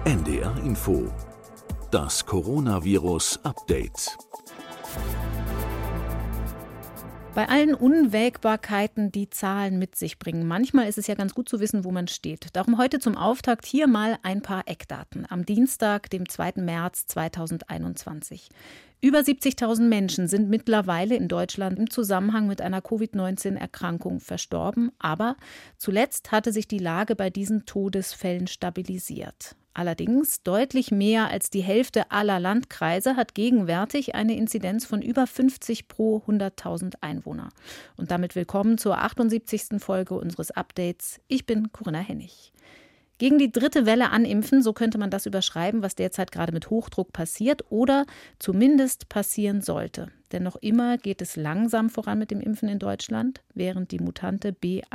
NDR Info. Das Coronavirus-Update. Bei allen Unwägbarkeiten, die Zahlen mit sich bringen, manchmal ist es ja ganz gut zu wissen, wo man steht. Darum heute zum Auftakt hier mal ein paar Eckdaten. Am Dienstag, dem 2. März 2021. Über 70.000 Menschen sind mittlerweile in Deutschland im Zusammenhang mit einer Covid-19-Erkrankung verstorben. Aber zuletzt hatte sich die Lage bei diesen Todesfällen stabilisiert. Allerdings deutlich mehr als die Hälfte aller Landkreise hat gegenwärtig eine Inzidenz von über 50 pro 100.000 Einwohner. Und damit willkommen zur 78. Folge unseres Updates. Ich bin Corinna Hennig. Gegen die dritte Welle animpfen, so könnte man das überschreiben, was derzeit gerade mit Hochdruck passiert oder zumindest passieren sollte. Denn noch immer geht es langsam voran mit dem Impfen in Deutschland, während die Mutante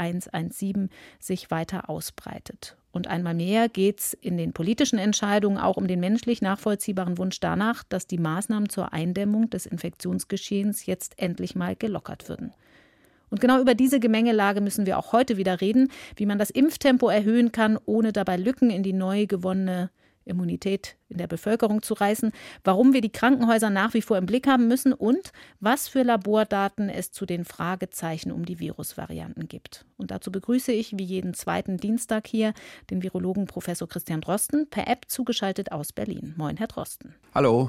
B117 sich weiter ausbreitet. Und einmal mehr geht es in den politischen Entscheidungen auch um den menschlich nachvollziehbaren Wunsch danach, dass die Maßnahmen zur Eindämmung des Infektionsgeschehens jetzt endlich mal gelockert würden. Und genau über diese Gemengelage müssen wir auch heute wieder reden, wie man das Impftempo erhöhen kann, ohne dabei Lücken in die neu gewonnene Immunität in der Bevölkerung zu reißen, warum wir die Krankenhäuser nach wie vor im Blick haben müssen und was für Labordaten es zu den Fragezeichen um die Virusvarianten gibt. Und dazu begrüße ich wie jeden zweiten Dienstag hier den Virologen Professor Christian Drosten, per App zugeschaltet aus Berlin. Moin, Herr Drosten. Hallo.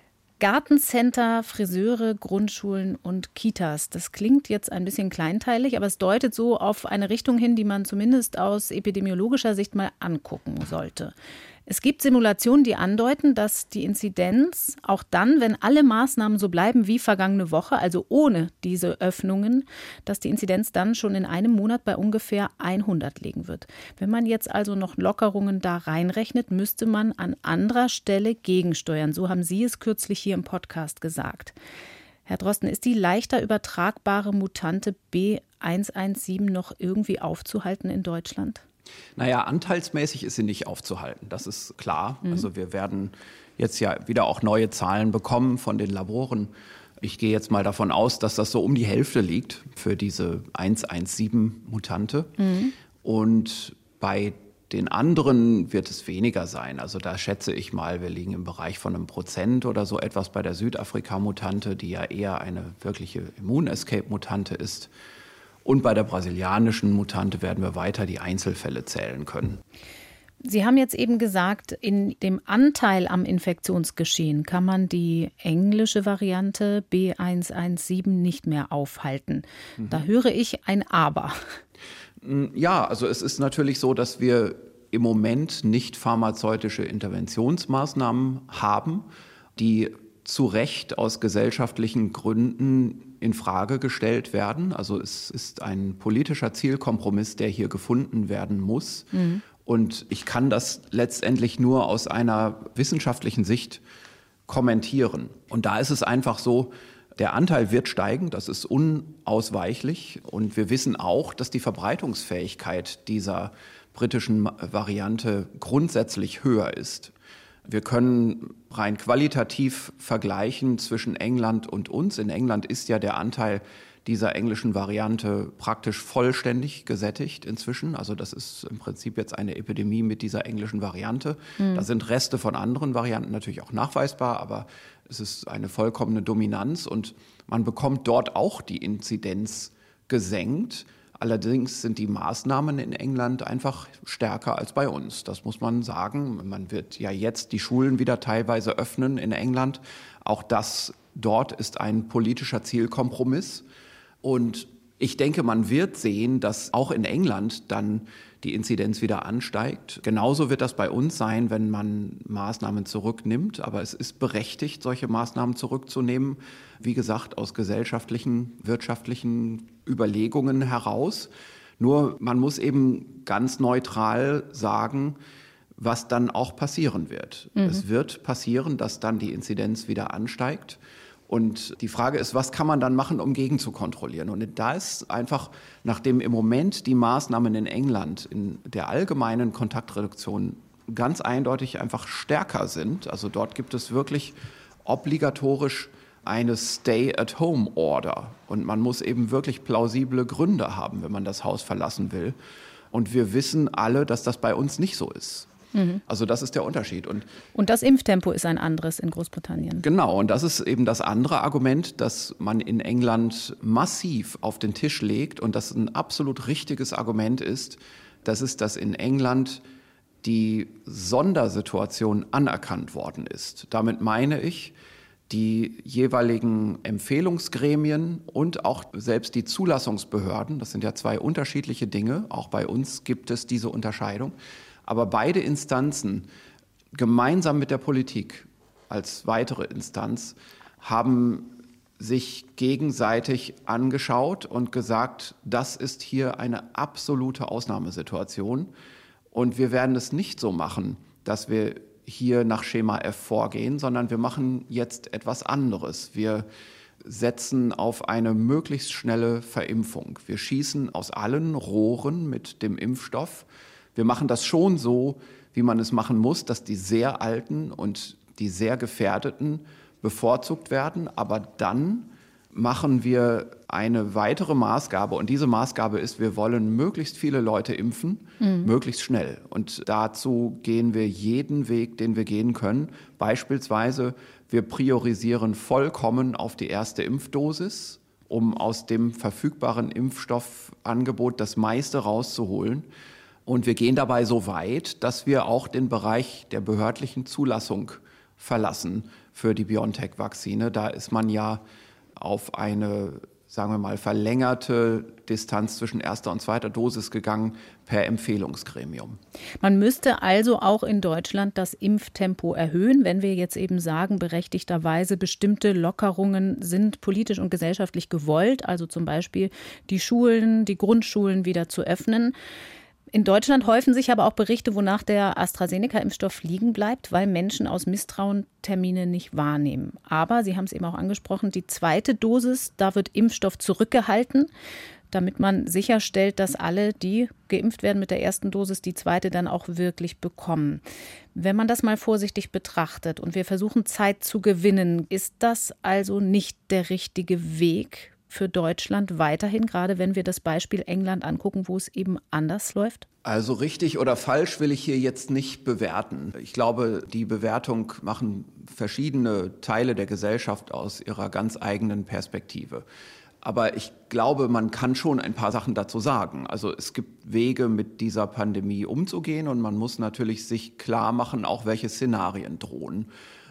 Gartencenter, Friseure, Grundschulen und Kitas. Das klingt jetzt ein bisschen kleinteilig, aber es deutet so auf eine Richtung hin, die man zumindest aus epidemiologischer Sicht mal angucken sollte. Es gibt Simulationen, die andeuten, dass die Inzidenz auch dann, wenn alle Maßnahmen so bleiben wie vergangene Woche, also ohne diese Öffnungen, dass die Inzidenz dann schon in einem Monat bei ungefähr 100 liegen wird. Wenn man jetzt also noch Lockerungen da reinrechnet, müsste man an anderer Stelle gegensteuern. So haben Sie es kürzlich hier im Podcast gesagt. Herr Drosten, ist die leichter übertragbare Mutante B117 noch irgendwie aufzuhalten in Deutschland? Naja, anteilsmäßig ist sie nicht aufzuhalten, das ist klar. Also wir werden jetzt ja wieder auch neue Zahlen bekommen von den Laboren. Ich gehe jetzt mal davon aus, dass das so um die Hälfte liegt für diese 117-Mutante. Und bei den anderen wird es weniger sein. Also da schätze ich mal, wir liegen im Bereich von 1% oder so etwas bei der Südafrika-Mutante, die ja eher eine wirkliche Immun-Escape-Mutante ist. Und bei der brasilianischen Mutante werden wir weiter die Einzelfälle zählen können. Sie haben jetzt eben gesagt, in dem Anteil am Infektionsgeschehen kann man die englische Variante B117 nicht mehr aufhalten. Da höre ich ein Aber. Ja, also es ist natürlich so, dass wir im Moment nicht pharmazeutische Interventionsmaßnahmen haben, die zu Recht aus gesellschaftlichen Gründen in Frage gestellt werden. Also es ist ein politischer Zielkompromiss, der hier gefunden werden muss. Und ich kann das letztendlich nur aus einer wissenschaftlichen Sicht kommentieren. Und da ist es einfach so, der Anteil wird steigen, das ist unausweichlich. Und wir wissen auch, dass die Verbreitungsfähigkeit dieser britischen Variante grundsätzlich höher ist. Wir können rein qualitativ vergleichen zwischen England und uns. In England ist ja der Anteil dieser englischen Variante praktisch vollständig gesättigt inzwischen. Also das ist im Prinzip jetzt eine Epidemie mit dieser englischen Variante. Da sind Reste von anderen Varianten natürlich auch nachweisbar, aber es ist eine vollkommene Dominanz und man bekommt dort auch die Inzidenz gesenkt. Allerdings sind die Maßnahmen in England einfach stärker als bei uns. Das muss man sagen. Man wird ja jetzt die Schulen wieder teilweise öffnen in England. Auch das dort ist ein politischer Zielkompromiss. Und ich denke, man wird sehen, dass auch in England dann die Inzidenz wieder ansteigt. Genauso wird das bei uns sein, wenn man Maßnahmen zurücknimmt. Aber es ist berechtigt, solche Maßnahmen zurückzunehmen. Wie gesagt, aus gesellschaftlichen, wirtschaftlichen Überlegungen heraus. Nur man muss eben ganz neutral sagen, was dann auch passieren wird. Es wird passieren, dass dann die Inzidenz wieder ansteigt. Und die Frage ist, was kann man dann machen, um gegen zu kontrollieren? Und da ist einfach, nachdem im Moment die Maßnahmen in England in der allgemeinen Kontaktreduktion ganz eindeutig einfach stärker sind, also dort gibt es wirklich obligatorisch eine Stay-at-Home-Order. Und man muss eben wirklich plausible Gründe haben, wenn man das Haus verlassen will. Und wir wissen alle, dass das bei uns nicht so ist. Also das ist der Unterschied. Und das Impftempo ist ein anderes in Großbritannien. Genau, und das ist eben das andere Argument, das man in England massiv auf den Tisch legt und das ein absolut richtiges Argument ist. Das ist, dass in England die Sondersituation anerkannt worden ist. Damit meine ich, die jeweiligen Empfehlungsgremien und auch selbst die Zulassungsbehörden, das sind ja zwei unterschiedliche Dinge, auch bei uns gibt es diese Unterscheidung, aber beide Instanzen gemeinsam mit der Politik als weitere Instanz haben sich gegenseitig angeschaut und gesagt, das ist hier eine absolute Ausnahmesituation und wir werden es nicht so machen, dass wir hier nach Schema F vorgehen, sondern wir machen jetzt etwas anderes. Wir setzen auf eine möglichst schnelle Verimpfung. Wir schießen aus allen Rohren mit dem Impfstoff. Wir machen das schon so, wie man es machen muss, dass die sehr Alten und die sehr Gefährdeten bevorzugt werden. Aber dann machen wir eine weitere Maßgabe und diese Maßgabe ist, wir wollen möglichst viele Leute impfen, möglichst schnell. Und dazu gehen wir jeden Weg, den wir gehen können. Beispielsweise, wir priorisieren vollkommen auf die erste Impfdosis, um aus dem verfügbaren Impfstoffangebot das meiste rauszuholen. Und wir gehen dabei so weit, dass wir auch den Bereich der behördlichen Zulassung verlassen für die BioNTech-Vakzine. Da ist man ja auf eine, sagen wir mal, verlängerte Distanz zwischen erster und zweiter Dosis gegangen per Empfehlungsgremium. Man müsste also auch in Deutschland das Impftempo erhöhen, wenn wir jetzt eben sagen, berechtigterweise bestimmte Lockerungen sind politisch und gesellschaftlich gewollt, also zum Beispiel die Schulen, die Grundschulen wieder zu öffnen. In Deutschland häufen sich aber auch Berichte, wonach der AstraZeneca-Impfstoff liegen bleibt, weil Menschen aus Misstrauen Termine nicht wahrnehmen. Aber, Sie haben es eben auch angesprochen, die zweite Dosis, da wird Impfstoff zurückgehalten, damit man sicherstellt, dass alle, die geimpft werden mit der ersten Dosis, die zweite dann auch wirklich bekommen. Wenn man das mal vorsichtig betrachtet und wir versuchen, Zeit zu gewinnen, ist das also nicht der richtige Weg für Deutschland weiterhin, gerade wenn wir das Beispiel England angucken, wo es eben anders läuft? Also richtig oder falsch will ich hier jetzt nicht bewerten. Ich glaube, die Bewertung machen verschiedene Teile der Gesellschaft aus ihrer ganz eigenen Perspektive. Aber ich glaube, man kann schon ein paar Sachen dazu sagen. Also es gibt Wege, mit dieser Pandemie umzugehen und man muss natürlich sich klar machen, auch welche Szenarien drohen.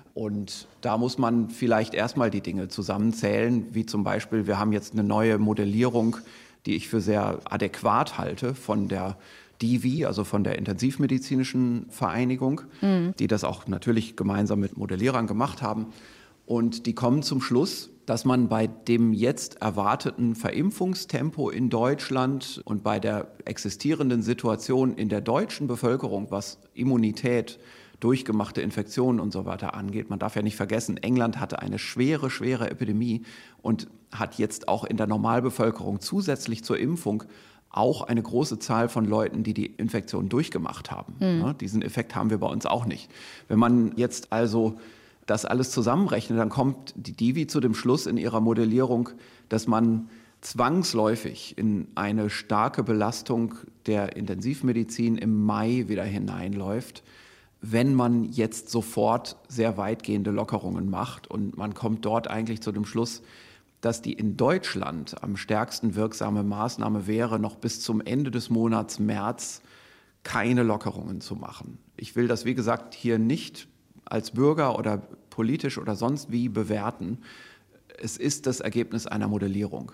Und da muss man vielleicht erstmal die Dinge zusammenzählen, wie zum Beispiel, wir haben jetzt eine neue Modellierung, die ich für sehr adäquat halte, von der DIVI, also von der Intensivmedizinischen Vereinigung, die das auch natürlich gemeinsam mit Modellierern gemacht haben. Und die kommen zum Schluss, dass man bei dem jetzt erwarteten Verimpfungstempo in Deutschland und bei der existierenden Situation in der deutschen Bevölkerung, was Immunität, durchgemachte Infektionen und so weiter angeht. Man darf ja nicht vergessen, England hatte eine schwere Epidemie und hat jetzt auch in der Normalbevölkerung zusätzlich zur Impfung auch eine große Zahl von Leuten, die die Infektion durchgemacht haben. Ja, diesen Effekt haben wir bei uns auch nicht. Wenn man jetzt also das alles zusammenrechnet, dann kommt die DIVI zu dem Schluss in ihrer Modellierung, dass man zwangsläufig in eine starke Belastung der Intensivmedizin im Mai wieder hineinläuft, wenn man jetzt sofort sehr weitgehende Lockerungen macht. Und man kommt dort eigentlich zu dem Schluss, dass die in Deutschland am stärksten wirksame Maßnahme wäre, noch bis zum Ende des Monats März keine Lockerungen zu machen. Ich will das, wie gesagt, hier nicht als Bürger oder politisch oder sonst wie bewerten. Es ist das Ergebnis einer Modellierung.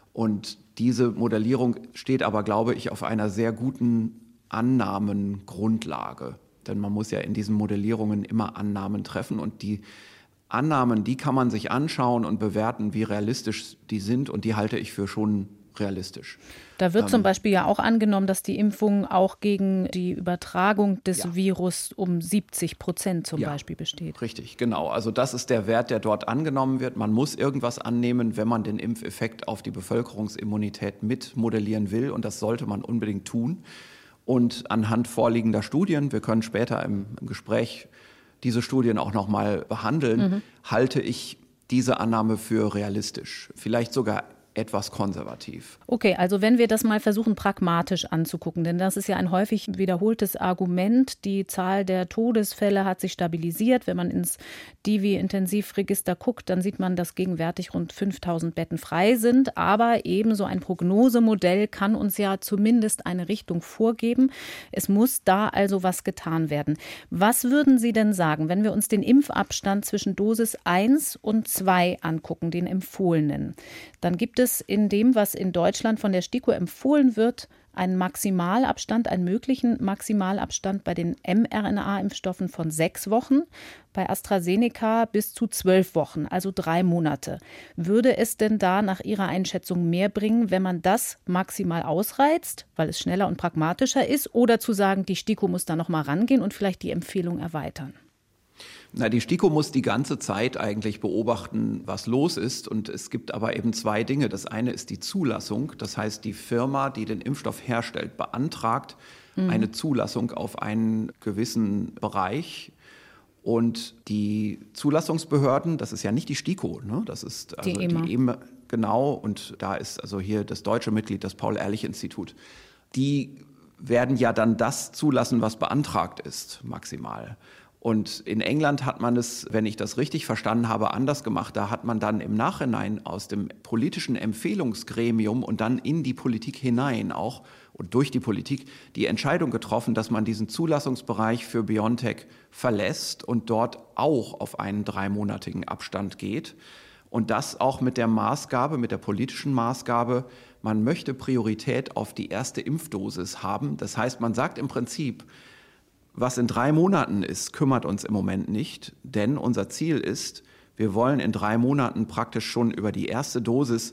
Und diese Modellierung steht aber, glaube ich, auf einer sehr guten Annahmengrundlage. Denn man muss ja in diesen Modellierungen immer Annahmen treffen und die Annahmen, die kann man sich anschauen und bewerten, wie realistisch die sind und die halte ich für schon realistisch. Da wird zum Beispiel ja auch angenommen, dass die Impfung auch gegen die Übertragung des Virus um 70% zum Beispiel besteht. Richtig, genau. Also das ist der Wert, der dort angenommen wird. Man muss irgendwas annehmen, wenn man den Impfeffekt auf die Bevölkerungsimmunität mitmodellieren will und das sollte man unbedingt tun. Und anhand vorliegender Studien, wir können später im Gespräch diese Studien auch noch mal behandeln, halte ich diese Annahme für realistisch. Vielleicht sogar etwas konservativ. Okay, also wenn wir das mal versuchen, pragmatisch anzugucken, denn das ist ja ein häufig wiederholtes Argument. Die Zahl der Todesfälle hat sich stabilisiert. Wenn man ins Divi-Intensivregister guckt, dann sieht man, dass gegenwärtig rund 5.000 Betten frei sind. Aber ebenso ein Prognosemodell kann uns ja zumindest eine Richtung vorgeben. Es muss da also was getan werden. Was würden Sie denn sagen, wenn wir uns den Impfabstand zwischen Dosis 1 und 2 angucken, den empfohlenen? Dann gibt es in dem, was in Deutschland von der STIKO empfohlen wird, einen Maximalabstand, einen möglichen Maximalabstand bei den mRNA-Impfstoffen von 6 Wochen, bei AstraZeneca bis zu 12 Wochen, also 3 Monate. Würde es denn da nach Ihrer Einschätzung mehr bringen, wenn man das maximal ausreizt, weil es schneller und pragmatischer ist, oder zu sagen, die STIKO muss da noch mal rangehen und vielleicht die Empfehlung erweitern? Die STIKO muss die ganze Zeit eigentlich beobachten, was los ist. Und es gibt aber eben 2 Dinge. Das eine ist die Zulassung. Das heißt, die Firma, die den Impfstoff herstellt, beantragt eine Zulassung auf einen gewissen Bereich. Und die Zulassungsbehörden, das ist ja nicht die STIKO, ne? Das ist also die EMA, genau. Und da ist also hier das deutsche Mitglied, das Paul-Ehrlich-Institut. Die werden ja dann das zulassen, was beantragt ist, maximal. Und in England hat man es, wenn ich das richtig verstanden habe, anders gemacht. Da hat man dann im Nachhinein aus dem politischen Empfehlungsgremium und dann in die Politik hinein auch und durch die Politik die Entscheidung getroffen, dass man diesen Zulassungsbereich für BioNTech verlässt und dort auch auf einen 3-monatigen Abstand geht. Und das auch mit der Maßgabe, mit der politischen Maßgabe, man möchte Priorität auf die erste Impfdosis haben. Das heißt, man sagt im Prinzip, was in 3 Monaten ist, kümmert uns im Moment nicht, denn unser Ziel ist, wir wollen in 3 Monaten praktisch schon über die erste Dosis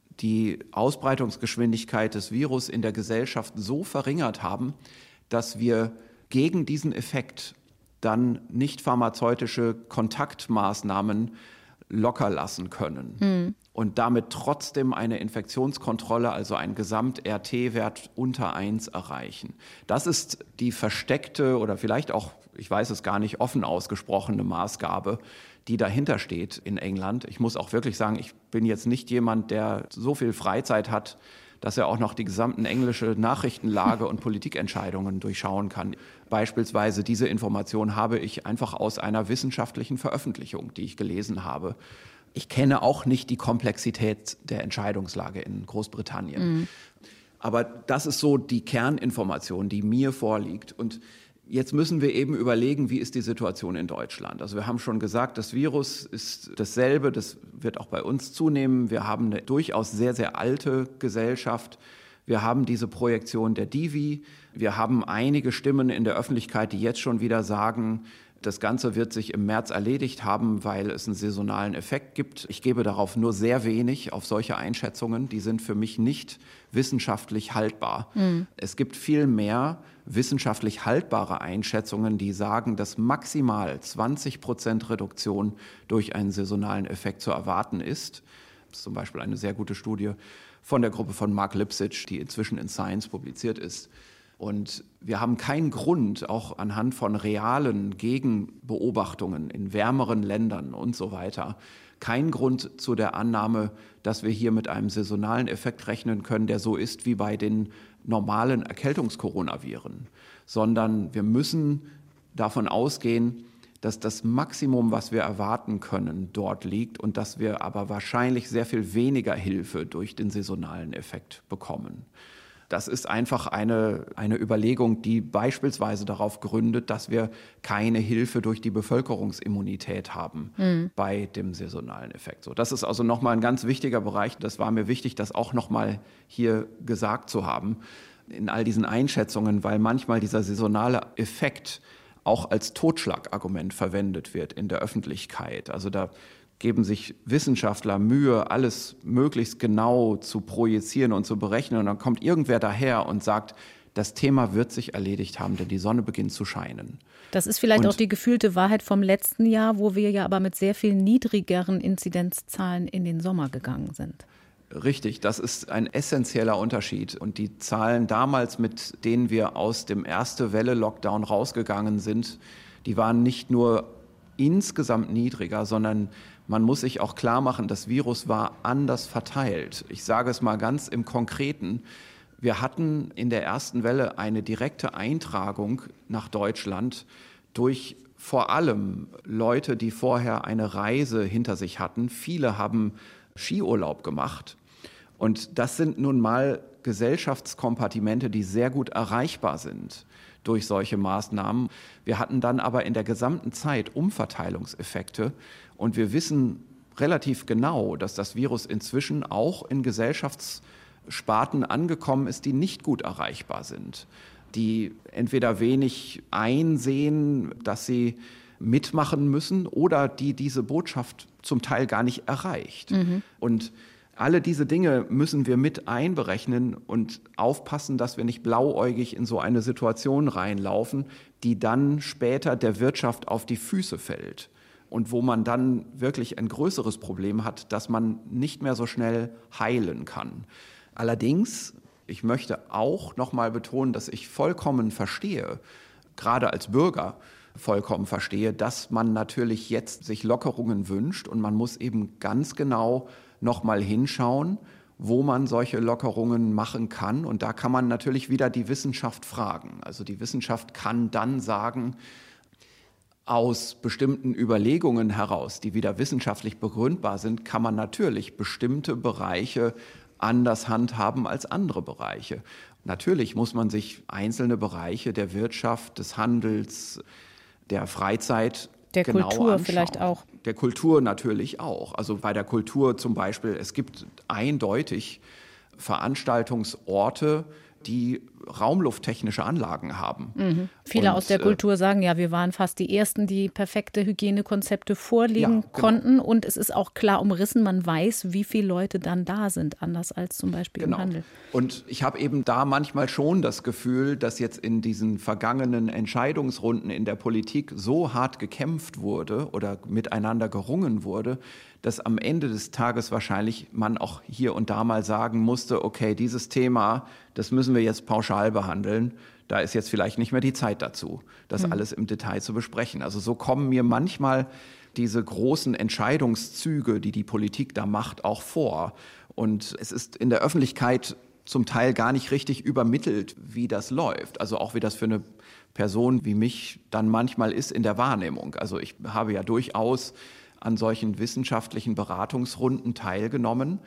die Ausbreitungsgeschwindigkeit des Virus in der Gesellschaft so verringert haben, dass wir gegen diesen Effekt dann nicht pharmazeutische Kontaktmaßnahmen locker lassen können und damit trotzdem eine Infektionskontrolle, also einen Gesamt-RT-Wert unter 1 erreichen. Das ist die versteckte oder vielleicht auch, ich weiß es gar nicht, offen ausgesprochene Maßgabe, die dahinter steht in England. Ich muss auch wirklich sagen, ich bin jetzt nicht jemand, der so viel Freizeit hat, dass er auch noch die gesamten englische Nachrichtenlage und Politikentscheidungen durchschauen kann. Beispielsweise diese Information habe ich einfach aus einer wissenschaftlichen Veröffentlichung, die ich gelesen habe. Ich kenne auch nicht die Komplexität der Entscheidungslage in Großbritannien. Aber das ist so die Kerninformation, die mir vorliegt. Und jetzt müssen wir eben überlegen, wie ist die Situation in Deutschland. Also wir haben schon gesagt, das Virus ist dasselbe, das wird auch bei uns zunehmen. Wir haben eine durchaus sehr, sehr alte Gesellschaft. Wir haben diese Projektion der Divi. Wir haben einige Stimmen in der Öffentlichkeit, die jetzt schon wieder sagen, das Ganze wird sich im März erledigt haben, weil es einen saisonalen Effekt gibt. Ich gebe darauf nur sehr wenig, auf solche Einschätzungen. Die sind für mich nicht wissenschaftlich haltbar. Es gibt viel mehr wissenschaftlich haltbare Einschätzungen, die sagen, dass maximal 20% Reduktion durch einen saisonalen Effekt zu erwarten ist. Das ist zum Beispiel eine sehr gute Studie von der Gruppe von Mark Lipsitch, die inzwischen in Science publiziert ist. Und wir haben keinen Grund, auch anhand von realen Gegenbeobachtungen in wärmeren Ländern und so weiter, keinen Grund zu der Annahme, dass wir hier mit einem saisonalen Effekt rechnen können, der so ist wie bei den normalen Erkältungskoronaviren, sondern wir müssen davon ausgehen, dass das Maximum, was wir erwarten können, dort liegt und dass wir aber wahrscheinlich sehr viel weniger Hilfe durch den saisonalen Effekt bekommen. Das ist einfach eine Überlegung, die beispielsweise darauf gründet, dass wir keine Hilfe durch die Bevölkerungsimmunität haben bei dem saisonalen Effekt. So, das ist also nochmal ein ganz wichtiger Bereich. Das war mir wichtig, das auch nochmal hier gesagt zu haben in all diesen Einschätzungen, weil manchmal dieser saisonale Effekt auch als Totschlagargument verwendet wird in der Öffentlichkeit. Also da geben sich Wissenschaftler Mühe, alles möglichst genau zu projizieren und zu berechnen. Und dann kommt irgendwer daher und sagt, das Thema wird sich erledigt haben, denn die Sonne beginnt zu scheinen. Das ist vielleicht auch die gefühlte Wahrheit vom letzten Jahr, wo wir ja aber mit sehr viel niedrigeren Inzidenzzahlen in den Sommer gegangen sind. Richtig, das ist ein essentieller Unterschied. Und die Zahlen damals, mit denen wir aus dem Erste-Welle-Lockdown rausgegangen sind, die waren nicht nur insgesamt niedriger, sondern man muss sich auch klar machen, das Virus war anders verteilt. Ich sage es mal ganz im Konkreten. Wir hatten in der ersten Welle eine direkte Eintragung nach Deutschland durch vor allem Leute, die vorher eine Reise hinter sich hatten. Viele haben Skiurlaub gemacht. Und das sind nun mal Gesellschaftskompartimente, die sehr gut erreichbar sind durch solche Maßnahmen. Wir hatten dann aber in der gesamten Zeit Umverteilungseffekte. Und wir wissen relativ genau, dass das Virus inzwischen auch in Gesellschaftssparten angekommen ist, die nicht gut erreichbar sind, die entweder wenig einsehen, dass sie mitmachen müssen oder die diese Botschaft zum Teil gar nicht erreicht. Und alle diese Dinge müssen wir mit einberechnen und aufpassen, dass wir nicht blauäugig in so eine Situation reinlaufen, die dann später der Wirtschaft auf die Füße fällt und wo man dann wirklich ein größeres Problem hat, dass man nicht mehr so schnell heilen kann. Allerdings, ich möchte auch noch mal betonen, dass ich vollkommen verstehe, gerade als Bürger vollkommen verstehe, dass man natürlich jetzt sich Lockerungen wünscht und man muss eben ganz genau noch mal hinschauen, wo man solche Lockerungen machen kann. Und da kann man natürlich wieder die Wissenschaft fragen. Also die Wissenschaft kann dann sagen, aus bestimmten Überlegungen heraus, die wieder wissenschaftlich begründbar sind, kann man natürlich bestimmte Bereiche anders handhaben als andere Bereiche. Natürlich muss man sich einzelne Bereiche der Wirtschaft, des Handels, der Freizeit der genau Kultur anschauen. vielleicht auch. Der Kultur natürlich auch. Also bei der Kultur zum Beispiel, es gibt eindeutig Veranstaltungsorte, die raumlufttechnische Anlagen haben. Viele aus der Kultur sagen, ja, wir waren fast die Ersten, die perfekte Hygienekonzepte vorlegen konnten. Und es ist auch klar umrissen, man weiß, wie viele Leute dann da sind, anders als zum Beispiel im Handel. Und ich habe eben da manchmal schon das Gefühl, dass jetzt in diesen vergangenen Entscheidungsrunden in der Politik so hart gekämpft wurde oder miteinander gerungen wurde, dass am Ende des Tages wahrscheinlich man auch hier und da mal sagen musste, okay, dieses Thema, das müssen wir jetzt pauschal behandeln. Da ist jetzt vielleicht nicht mehr die Zeit dazu, das alles im Detail zu besprechen. Also so kommen mir manchmal diese großen Entscheidungszüge, die die Politik da macht, auch vor. Und es ist in der Öffentlichkeit zum Teil gar nicht richtig übermittelt, wie das läuft. Also auch wie das für eine Person wie mich dann manchmal ist in der Wahrnehmung. Also ich habe ja durchaus an solchen wissenschaftlichen Beratungsrunden teilgenommen,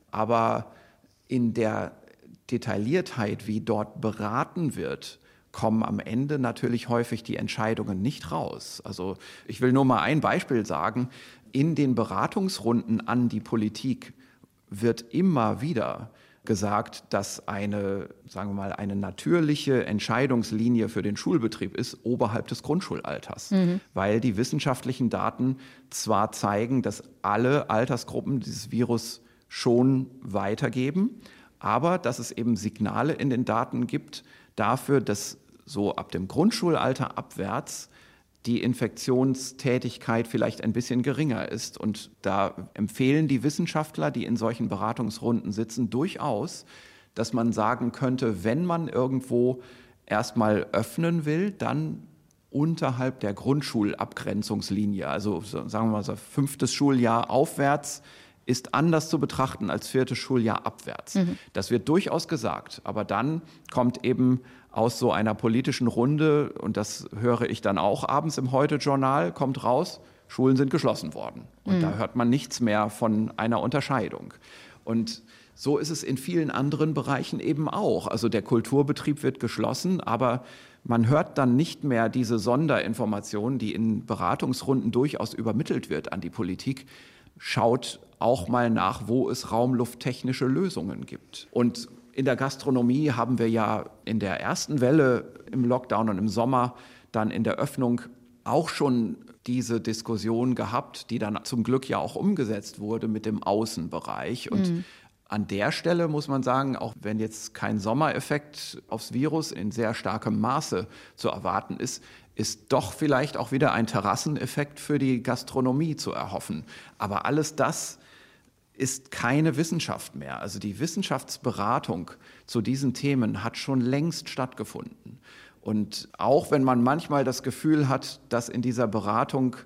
aber in der Detailliertheit, wie dort beraten wird, kommen am Ende natürlich häufig die Entscheidungen nicht raus. Also ich will nur mal ein Beispiel sagen. In den Beratungsrunden an die Politik wird immer wieder gesagt, dass eine, sagen wir mal, eine natürliche Entscheidungslinie für den Schulbetrieb ist oberhalb des Grundschulalters, weil die wissenschaftlichen Daten zwar zeigen, dass alle Altersgruppen dieses Virus schon weitergeben, aber dass es eben Signale in den Daten gibt dafür, dass so ab dem Grundschulalter abwärts die Infektionstätigkeit vielleicht ein bisschen geringer ist. Und da empfehlen die Wissenschaftler, die in solchen Beratungsrunden sitzen, durchaus, dass man sagen könnte, wenn man irgendwo erstmal öffnen will, dann unterhalb der Grundschulabgrenzungslinie. Also sagen wir mal so 5. Schuljahr aufwärts ist anders zu betrachten als 4. Schuljahr abwärts. Das wird durchaus gesagt. Aber dann kommt eben aus so einer politischen Runde, und das höre ich dann auch abends im Heute-Journal, kommt raus, Schulen sind geschlossen worden. Und da hört man nichts mehr von einer Unterscheidung. Und so ist es in vielen anderen Bereichen eben auch. Also der Kulturbetrieb wird geschlossen, aber man hört dann nicht mehr diese Sonderinformation, die in Beratungsrunden durchaus übermittelt wird an die Politik. Schaut auch mal nach, wo es raumlufttechnische Lösungen gibt. Und in der Gastronomie haben wir ja in der ersten Welle im Lockdown und im Sommer dann in der Öffnung auch schon diese Diskussion gehabt, die dann zum Glück ja auch umgesetzt wurde mit dem Außenbereich. Und an der Stelle muss man sagen, auch wenn jetzt kein Sommereffekt aufs Virus in sehr starkem Maße zu erwarten ist, ist doch vielleicht auch wieder ein Terrasseneffekt für die Gastronomie zu erhoffen. Aber alles das ist keine Wissenschaft mehr. Also die Wissenschaftsberatung zu diesen Themen hat schon längst stattgefunden. Und auch wenn man manchmal das Gefühl hat, dass in dieser Beratung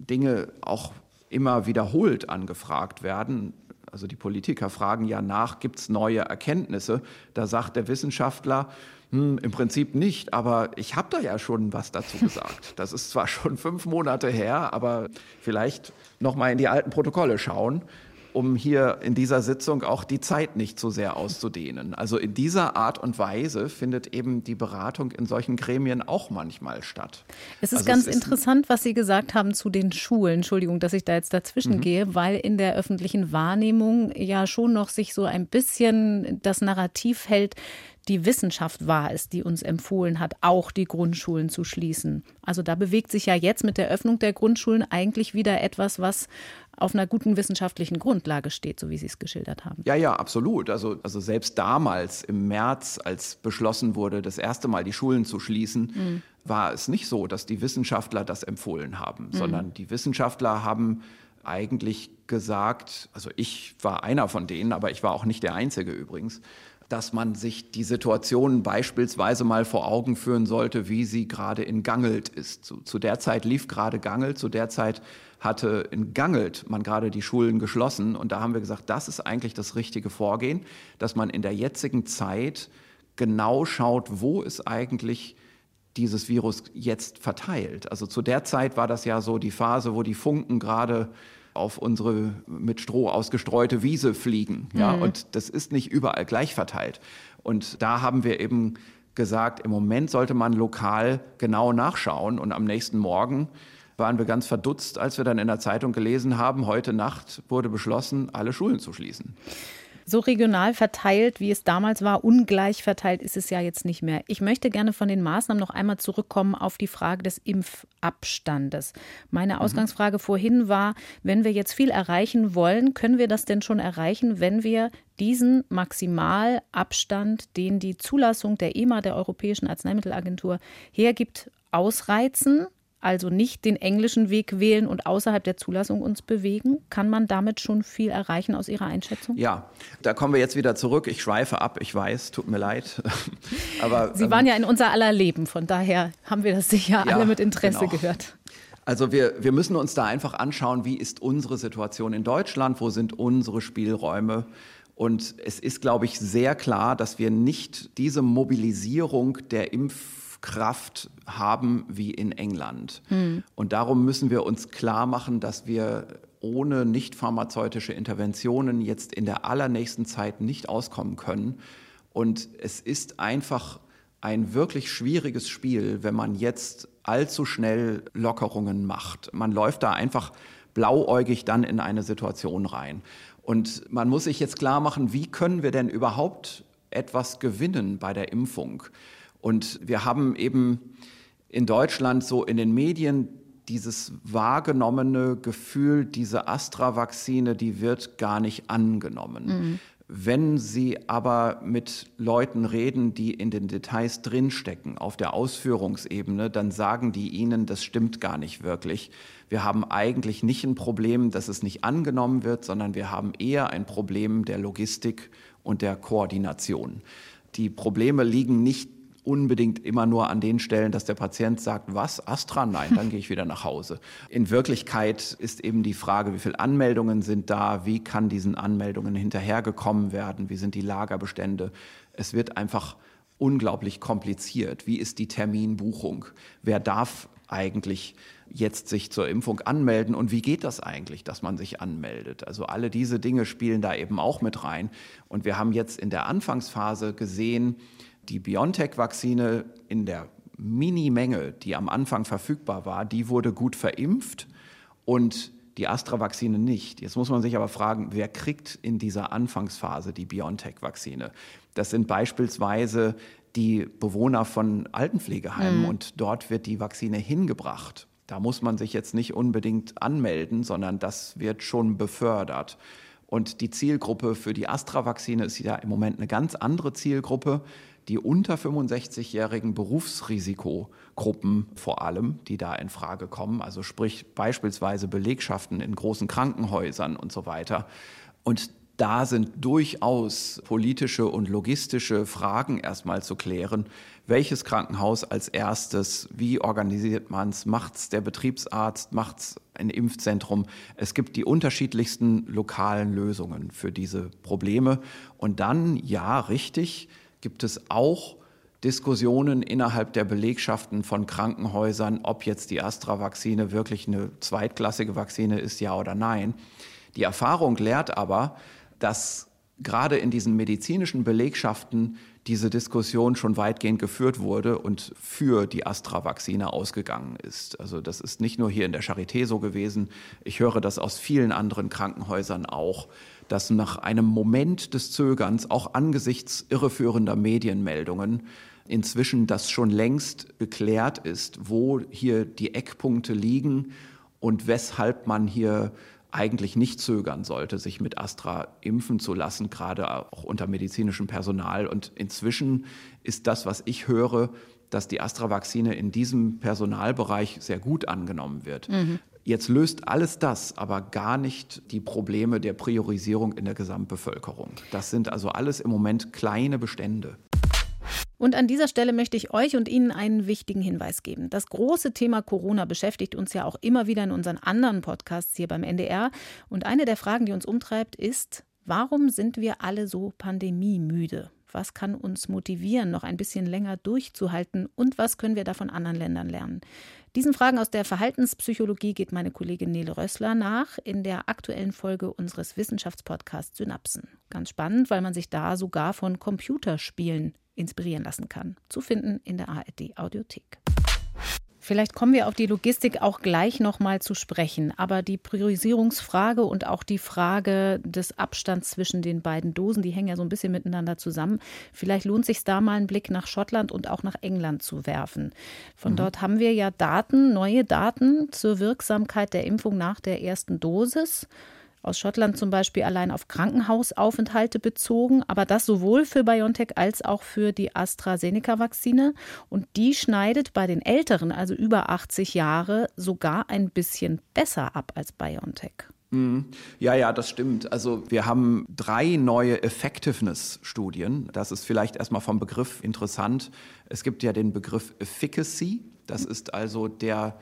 Dinge auch immer wiederholt angefragt werden. Also die Politiker fragen ja nach, gibt es neue Erkenntnisse? Da sagt der Wissenschaftler, im Prinzip nicht, aber ich habe da ja schon was dazu gesagt. Das ist zwar schon 5 Monate her, aber vielleicht noch mal in die alten Protokolle schauen, um hier in dieser Sitzung auch die Zeit nicht zu sehr auszudehnen. Also in dieser Art und Weise findet eben die Beratung in solchen Gremien auch manchmal statt. Es ist ganz interessant, was Sie gesagt haben zu den Schulen. Entschuldigung, dass ich da jetzt dazwischen gehe, weil in der öffentlichen Wahrnehmung ja schon noch sich so ein bisschen das Narrativ hält, die Wissenschaft war es, die uns empfohlen hat, auch die Grundschulen zu schließen. Also da bewegt sich ja jetzt mit der Öffnung der Grundschulen eigentlich wieder etwas, was auf einer guten wissenschaftlichen Grundlage steht, so wie Sie es geschildert haben. Ja, absolut. Also selbst damals im März, als beschlossen wurde, das erste Mal die Schulen zu schließen, war es nicht so, dass die Wissenschaftler das empfohlen haben, sondern die Wissenschaftler haben eigentlich gesagt, also ich war einer von denen, aber ich war auch nicht der Einzige übrigens, dass man sich die Situation beispielsweise mal vor Augen führen sollte, wie sie gerade in Gangelt ist. Zu der Zeit lief gerade Gangelt, zu der Zeit hatte in Gangelt man gerade die Schulen geschlossen. Und da haben wir gesagt, das ist eigentlich das richtige Vorgehen, dass man in der jetzigen Zeit genau schaut, wo ist eigentlich dieses Virus jetzt verteilt. Also zu der Zeit war das ja so die Phase, wo die Funken gerade auf unsere mit Stroh ausgestreute Wiese fliegen. Ja, und das ist nicht überall gleich verteilt. Und da haben wir eben gesagt, im Moment sollte man lokal genau nachschauen. Und am nächsten Morgen waren wir ganz verdutzt, als wir dann in der Zeitung gelesen haben, heute Nacht wurde beschlossen, alle Schulen zu schließen. So regional verteilt, wie es damals war, ungleich verteilt ist es ja jetzt nicht mehr. Ich möchte gerne von den Maßnahmen noch einmal zurückkommen auf die Frage des Impfabstandes. Meine Ausgangsfrage vorhin war, wenn wir jetzt viel erreichen wollen, können wir das denn schon erreichen, wenn wir diesen Maximalabstand, den die Zulassung der EMA, der Europäischen Arzneimittelagentur, hergibt, ausreizen? Also nicht den englischen Weg wählen und außerhalb der Zulassung uns bewegen? Kann man damit schon viel erreichen aus Ihrer Einschätzung? Ja, da kommen wir jetzt wieder zurück. Ich schweife ab, ich weiß, tut mir leid. Aber Sie waren ja in unser aller Leben, von daher haben wir das sicher alle mit Interesse gehört. Also wir müssen uns da einfach anschauen, wie ist unsere Situation in Deutschland, wo sind unsere Spielräume? Und es ist, glaube ich, sehr klar, dass wir nicht diese Mobilisierung der Impfkraft haben wie in England. Und darum müssen wir uns klar machen, dass wir ohne nicht pharmazeutische Interventionen jetzt in der allernächsten Zeit nicht auskommen können. Und es ist einfach ein wirklich schwieriges Spiel, wenn man jetzt allzu schnell Lockerungen macht. Man läuft da einfach blauäugig dann in eine Situation rein. Und man muss sich jetzt klar machen, wie können wir denn überhaupt etwas gewinnen bei der Impfung? Und wir haben eben in Deutschland so in den Medien dieses wahrgenommene Gefühl, diese Astra-Vakzine, die wird gar nicht angenommen. Wenn Sie aber mit Leuten reden, die in den Details drinstecken, auf der Ausführungsebene, dann sagen die Ihnen, das stimmt gar nicht wirklich. Wir haben eigentlich nicht ein Problem, dass es nicht angenommen wird, sondern wir haben eher ein Problem der Logistik und der Koordination. Die Probleme liegen nicht unbedingt immer nur an den Stellen, dass der Patient sagt, was, Astra? Nein, dann gehe ich wieder nach Hause. In Wirklichkeit ist eben die Frage, wie viele Anmeldungen sind da, wie kann diesen Anmeldungen hinterhergekommen werden, wie sind die Lagerbestände. Es wird einfach unglaublich kompliziert. Wie ist die Terminbuchung? Wer darf eigentlich jetzt sich zur Impfung anmelden und wie geht das eigentlich, dass man sich anmeldet? Also alle diese Dinge spielen da eben auch mit rein. Und wir haben jetzt in der Anfangsphase gesehen, die BioNTech-Vakzine in der Minimenge, die am Anfang verfügbar war, die wurde gut verimpft und die Astra-Vakzine nicht. Jetzt muss man sich aber fragen, wer kriegt in dieser Anfangsphase die BioNTech-Vakzine? Das sind beispielsweise die Bewohner von Altenpflegeheimen und dort wird die Vakzine hingebracht. Da muss man sich jetzt nicht unbedingt anmelden, sondern das wird schon befördert. Und die Zielgruppe für die Astra-Vakzine ist ja im Moment eine ganz andere Zielgruppe. Die unter 65-jährigen Berufsrisikogruppen vor allem, die da in Frage kommen, also sprich beispielsweise Belegschaften in großen Krankenhäusern und so weiter. Und da sind durchaus politische und logistische Fragen erstmal zu klären. Welches Krankenhaus als erstes? Wie organisiert man es? Macht es der Betriebsarzt? Macht es ein Impfzentrum? Es gibt die unterschiedlichsten lokalen Lösungen für diese Probleme. Und dann, ja, richtig, gibt es auch Diskussionen innerhalb der Belegschaften von Krankenhäusern, ob jetzt die Astra-Vakzine wirklich eine zweitklassige Vakzine ist, ja oder nein. Die Erfahrung lehrt aber, dass gerade in diesen medizinischen Belegschaften diese Diskussion schon weitgehend geführt wurde und für die Astra-Vakzine ausgegangen ist. Also das ist nicht nur hier in der Charité so gewesen. Ich höre das aus vielen anderen Krankenhäusern auch, dass nach einem Moment des Zögerns, auch angesichts irreführender Medienmeldungen, inzwischen das schon längst geklärt ist, wo hier die Eckpunkte liegen und weshalb man hier eigentlich nicht zögern sollte, sich mit Astra impfen zu lassen, gerade auch unter medizinischem Personal. Und inzwischen ist das, was ich höre, dass die Astra-Vakzine in diesem Personalbereich sehr gut angenommen wird. Jetzt löst alles das aber gar nicht die Probleme der Priorisierung in der Gesamtbevölkerung. Das sind also alles im Moment kleine Bestände. Und an dieser Stelle möchte ich euch und Ihnen einen wichtigen Hinweis geben. Das große Thema Corona beschäftigt uns ja auch immer wieder in unseren anderen Podcasts hier beim NDR. Und eine der Fragen, die uns umtreibt, ist, warum sind wir alle so pandemiemüde? Was kann uns motivieren, noch ein bisschen länger durchzuhalten? Und was können wir da von anderen Ländern lernen? Diesen Fragen aus der Verhaltenspsychologie geht meine Kollegin Nele Rössler nach in der aktuellen Folge unseres Wissenschaftspodcasts Synapsen. Ganz spannend, weil man sich da sogar von Computerspielen inspirieren lassen kann. Zu finden in der ARD-Audiothek. Vielleicht kommen wir auf die Logistik auch gleich noch mal zu sprechen. Aber die Priorisierungsfrage und auch die Frage des Abstands zwischen den beiden Dosen, die hängen ja so ein bisschen miteinander zusammen. Vielleicht lohnt es sich da mal einen Blick nach Schottland und auch nach England zu werfen. Von dort haben wir ja neue Daten zur Wirksamkeit der Impfung nach der ersten Dosis. Aus Schottland zum Beispiel allein auf Krankenhausaufenthalte bezogen, aber das sowohl für BioNTech als auch für die AstraZeneca-Vakzine. Und die schneidet bei den Älteren, also über 80 Jahre, sogar ein bisschen besser ab als BioNTech. Ja, das stimmt. Also wir haben 3 neue Effectiveness-Studien. Das ist vielleicht erstmal vom Begriff interessant. Es gibt ja den Begriff Efficacy. Das ist also der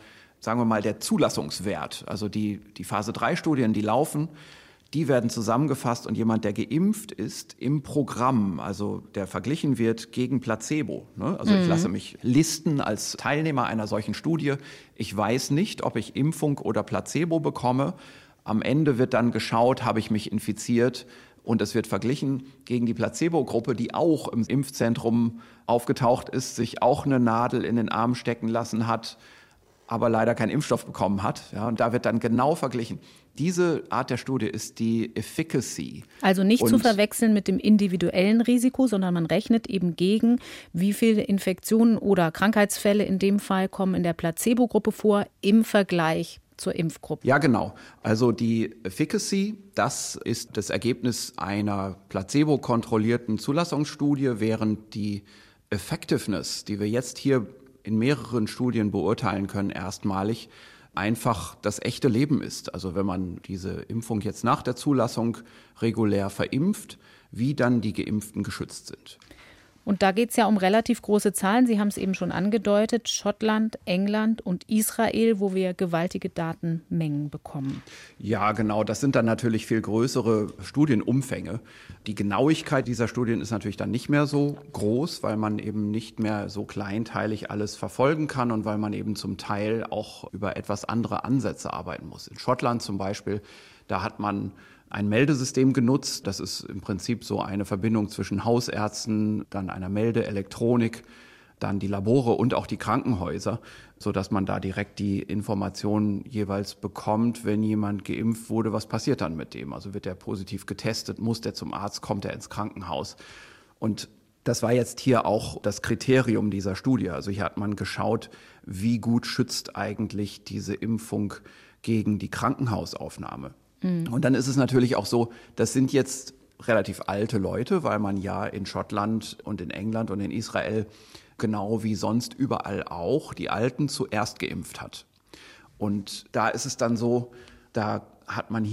Zulassungswert, also die Phase-3-Studien, die laufen, die werden zusammengefasst und jemand, der geimpft ist, im Programm, also der verglichen wird gegen Placebo. Ne? Also ich lasse mich listen als Teilnehmer einer solchen Studie. Ich weiß nicht, ob ich Impfung oder Placebo bekomme. Am Ende wird dann geschaut, habe ich mich infiziert? Und es wird verglichen gegen die Placebo-Gruppe, die auch im Impfzentrum aufgetaucht ist, sich auch eine Nadel in den Arm stecken lassen hat, aber leider keinen Impfstoff bekommen hat. Ja, und da wird dann genau verglichen. Diese Art der Studie ist die Efficacy. Also nicht zu verwechseln mit dem individuellen Risiko, sondern man rechnet eben gegen, wie viele Infektionen oder Krankheitsfälle in dem Fall kommen in der Placebo-Gruppe vor im Vergleich zur Impfgruppe. Ja, genau. Also die Efficacy, das ist das Ergebnis einer placebo-kontrollierten Zulassungsstudie, während die Effectiveness, die wir jetzt hier in mehreren Studien beurteilen können, erstmalig einfach das echte Leben ist. Also wenn man diese Impfung jetzt nach der Zulassung regulär verimpft, wie dann die Geimpften geschützt sind. Und da geht es ja um relativ große Zahlen. Sie haben es eben schon angedeutet, Schottland, England und Israel, wo wir gewaltige Datenmengen bekommen. Ja, genau. Das sind dann natürlich viel größere Studienumfänge. Die Genauigkeit dieser Studien ist natürlich dann nicht mehr so groß, weil man eben nicht mehr so kleinteilig alles verfolgen kann und weil man eben zum Teil auch über etwas andere Ansätze arbeiten muss. In Schottland zum Beispiel, da hat man ein Meldesystem genutzt. Das ist im Prinzip so eine Verbindung zwischen Hausärzten, dann einer Meldeelektronik, dann die Labore und auch die Krankenhäuser, sodass man da direkt die Informationen jeweils bekommt, wenn jemand geimpft wurde, was passiert dann mit dem? Also wird er positiv getestet, muss der zum Arzt, kommt er ins Krankenhaus? Und das war jetzt hier auch das Kriterium dieser Studie. Also hier hat man geschaut, wie gut schützt eigentlich diese Impfung gegen die Krankenhausaufnahme. Und dann ist es natürlich auch so, das sind jetzt relativ alte Leute, weil man ja in Schottland und in England und in Israel genau wie sonst überall auch die Alten zuerst geimpft hat. Und da ist es dann so, da hat man hier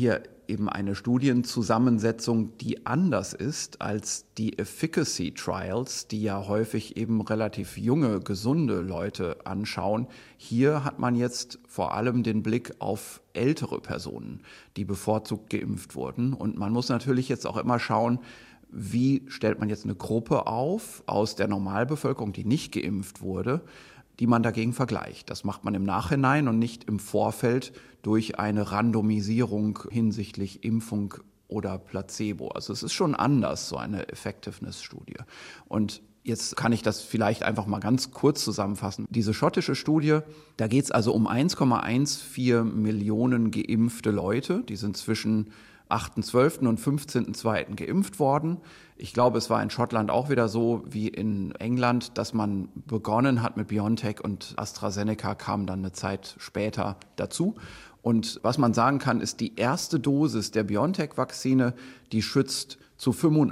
eben eine Studienzusammensetzung, die anders ist als die Efficacy Trials, die ja häufig eben relativ junge, gesunde Leute anschauen. Hier hat man jetzt vor allem den Blick auf ältere Personen, die bevorzugt geimpft wurden. Und man muss natürlich jetzt auch immer schauen, wie stellt man jetzt eine Gruppe auf aus der Normalbevölkerung, die nicht geimpft wurde, die man dagegen vergleicht. Das macht man im Nachhinein und nicht im Vorfeld durch eine Randomisierung hinsichtlich Impfung oder Placebo. Also es ist schon anders, so eine Effectiveness-Studie. Und jetzt kann ich das vielleicht einfach mal ganz kurz zusammenfassen. Diese schottische Studie, da geht es also um 1,14 Millionen geimpfte Leute. Die sind zwischen 8.12. und 15.02. geimpft worden. Ich glaube, es war in Schottland auch wieder so wie in England, dass man begonnen hat mit BioNTech und AstraZeneca kam dann eine Zeit später dazu. Und was man sagen kann, ist, die erste Dosis der BioNTech-Vakzine, die schützt zu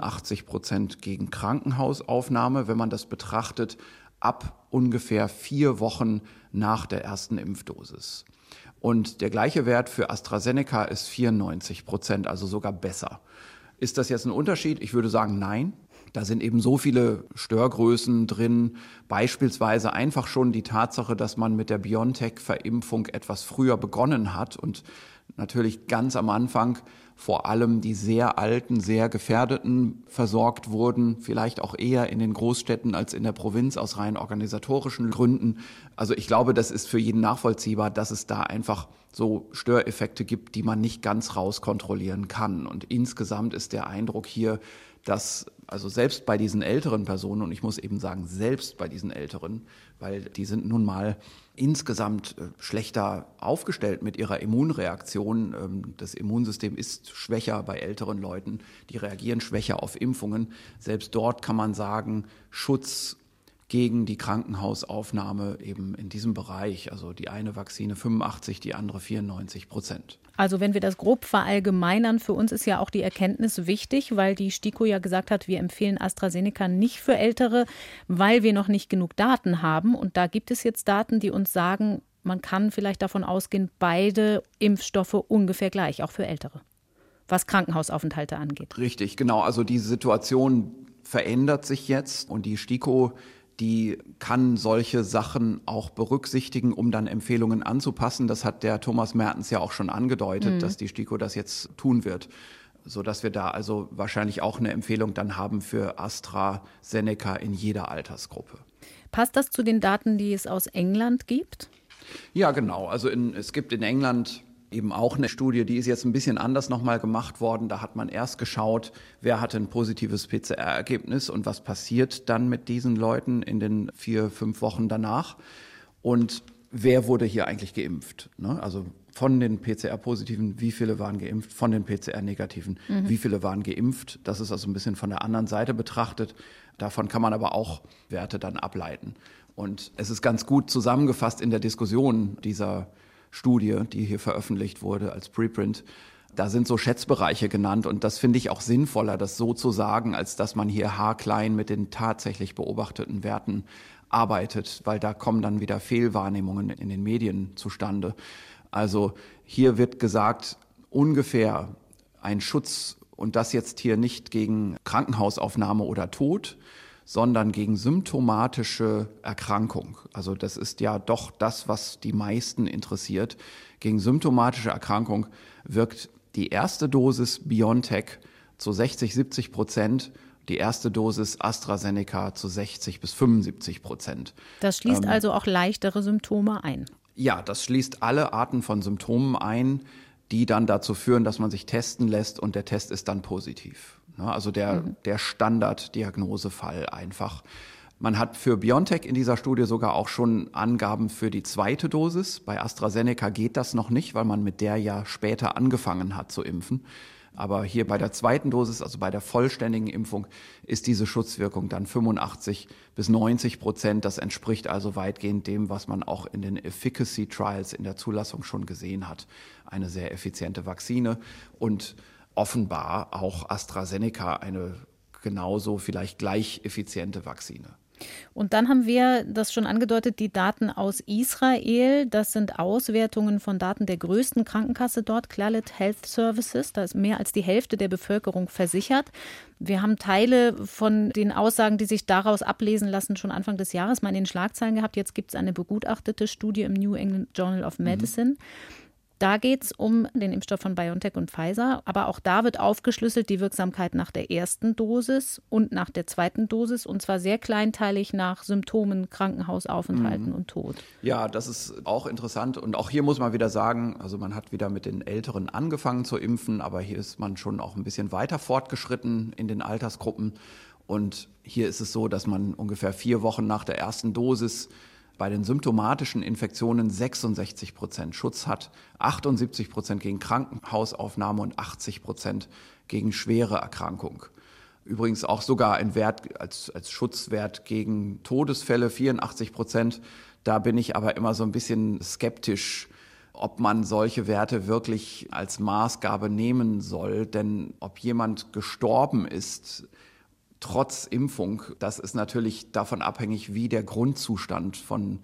85% gegen Krankenhausaufnahme, wenn man das betrachtet, ab ungefähr 4 Wochen nach der ersten Impfdosis. Und der gleiche Wert für AstraZeneca ist 94%, also sogar besser. Ist das jetzt ein Unterschied? Ich würde sagen, nein. Da sind eben so viele Störgrößen drin, beispielsweise einfach schon die Tatsache, dass man mit der BioNTech-Verimpfung etwas früher begonnen hat und natürlich ganz am Anfang vor allem die sehr alten, sehr gefährdeten versorgt wurden, vielleicht auch eher in den Großstädten als in der Provinz aus rein organisatorischen Gründen. Also ich glaube, das ist für jeden nachvollziehbar, dass es da einfach so Störeffekte gibt, die man nicht ganz rauskontrollieren kann. Und insgesamt ist der Eindruck hier, dass also selbst bei diesen älteren Personen, und ich muss eben sagen, selbst bei diesen Älteren, weil die sind nun mal insgesamt schlechter aufgestellt mit ihrer Immunreaktion. Das Immunsystem ist schwächer bei älteren Leuten, die reagieren schwächer auf Impfungen. Selbst dort kann man sagen, Schutz gegen die Krankenhausaufnahme eben in diesem Bereich, also die eine Vakzine 85, die andere 94%. Also wenn wir das grob verallgemeinern, für uns ist ja auch die Erkenntnis wichtig, weil die STIKO ja gesagt hat, wir empfehlen AstraZeneca nicht für Ältere, weil wir noch nicht genug Daten haben. Und da gibt es jetzt Daten, die uns sagen, man kann vielleicht davon ausgehen, beide Impfstoffe ungefähr gleich, auch für Ältere, was Krankenhausaufenthalte angeht. Richtig, genau. Also die Situation verändert sich jetzt und die STIKO, die kann solche Sachen auch berücksichtigen, um dann Empfehlungen anzupassen. Das hat der Thomas Mertens ja auch schon angedeutet, dass die STIKO das jetzt tun wird, sodass wir da also wahrscheinlich auch eine Empfehlung dann haben für AstraZeneca in jeder Altersgruppe. Passt das zu den Daten, die es aus England gibt? Ja, genau. Also es gibt in England eben auch eine Studie, die ist jetzt ein bisschen anders nochmal gemacht worden. Da hat man erst geschaut, wer hatte ein positives PCR-Ergebnis und was passiert dann mit diesen Leuten in den 4-5 Wochen danach und wer wurde hier eigentlich geimpft. Ne? Also von den PCR-Positiven, wie viele waren geimpft, von den PCR-Negativen, wie viele waren geimpft. Das ist also ein bisschen von der anderen Seite betrachtet. Davon kann man aber auch Werte dann ableiten. Und es ist ganz gut zusammengefasst in der Diskussion dieser Studie, die hier veröffentlicht wurde als Preprint. Da sind so Schätzbereiche genannt und das finde ich auch sinnvoller, das so zu sagen, als dass man hier haarklein mit den tatsächlich beobachteten Werten arbeitet, weil da kommen dann wieder Fehlwahrnehmungen in den Medien zustande. Also hier wird gesagt, ungefähr ein Schutz und das jetzt hier nicht gegen Krankenhausaufnahme oder Tod, sondern gegen symptomatische Erkrankung. Also das ist ja doch das, was die meisten interessiert. Gegen symptomatische Erkrankung wirkt die erste Dosis BioNTech zu 60-70%, die erste Dosis AstraZeneca zu 60-75%. Das schließt also auch leichtere Symptome ein. Ja, das schließt alle Arten von Symptomen ein, die dann dazu führen, dass man sich testen lässt und der Test ist dann positiv. Also der Standarddiagnosefall einfach. Man hat für BioNTech in dieser Studie sogar auch schon Angaben für die zweite Dosis. Bei AstraZeneca geht das noch nicht, weil man mit der ja später angefangen hat zu impfen. Aber hier bei der zweiten Dosis, also bei der vollständigen Impfung, ist diese Schutzwirkung dann 85-90%. Das entspricht also weitgehend dem, was man auch in den Efficacy Trials in der Zulassung schon gesehen hat. Eine sehr effiziente Vakzine und offenbar auch AstraZeneca eine genauso vielleicht gleich effiziente Vakzine. Und dann haben wir das schon angedeutet, die Daten aus Israel. Das sind Auswertungen von Daten der größten Krankenkasse dort, Clalit Health Services. Da ist mehr als die Hälfte der Bevölkerung versichert. Wir haben Teile von den Aussagen, die sich daraus ablesen lassen, schon Anfang des Jahres mal in den Schlagzeilen gehabt. Jetzt gibt es eine begutachtete Studie im New England Journal of Medicine. Da geht es um den Impfstoff von BioNTech und Pfizer. Aber auch da wird aufgeschlüsselt die Wirksamkeit nach der ersten Dosis und nach der zweiten Dosis. Und zwar sehr kleinteilig nach Symptomen, Krankenhausaufenthalten und Tod. Ja, das ist auch interessant. Und auch hier muss man wieder sagen, also man hat wieder mit den Älteren angefangen zu impfen. Aber hier ist man schon auch ein bisschen weiter fortgeschritten in den Altersgruppen. Und hier ist es so, dass man ungefähr 4 Wochen nach der ersten Dosis bei den symptomatischen Infektionen 66% Schutz hat, 78% gegen Krankenhausaufnahme und 80% gegen schwere Erkrankung. Übrigens auch sogar ein Wert als Schutzwert gegen Todesfälle, 84%. Da bin ich aber immer so ein bisschen skeptisch, ob man solche Werte wirklich als Maßgabe nehmen soll. Denn ob jemand gestorben ist, trotz Impfung, das ist natürlich davon abhängig, wie der Grundzustand von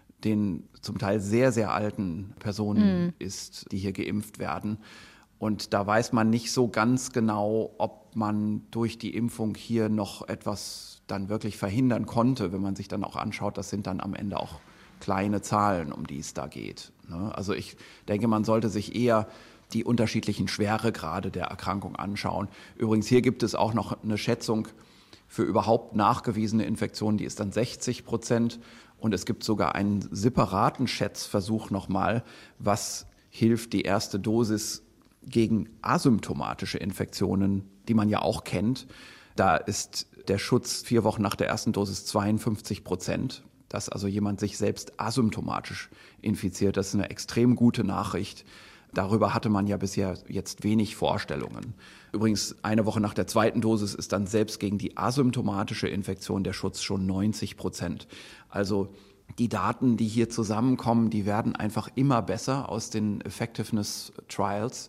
den zum Teil sehr, sehr alten Personen ist, die hier geimpft werden. Und da weiß man nicht so ganz genau, ob man durch die Impfung hier noch etwas dann wirklich verhindern konnte, wenn man sich dann auch anschaut, das sind dann am Ende auch kleine Zahlen, um die es da geht. Also ich denke, man sollte sich eher die unterschiedlichen Schweregrade der Erkrankung anschauen. Übrigens, hier gibt es auch noch eine Schätzung für überhaupt nachgewiesene Infektionen, die ist dann 60%. Und es gibt sogar einen separaten Schätzversuch nochmal, was hilft die erste Dosis gegen asymptomatische Infektionen, die man ja auch kennt. Da ist der Schutz 4 Wochen nach der ersten Dosis 52%. Dass also jemand sich selbst asymptomatisch infiziert, das ist eine extrem gute Nachricht. Darüber hatte man ja bisher jetzt wenig Vorstellungen. Übrigens, 1 Woche nach der zweiten Dosis ist dann selbst gegen die asymptomatische Infektion der Schutz schon 90%. Also die Daten, die hier zusammenkommen, die werden einfach immer besser aus den Effectiveness Trials.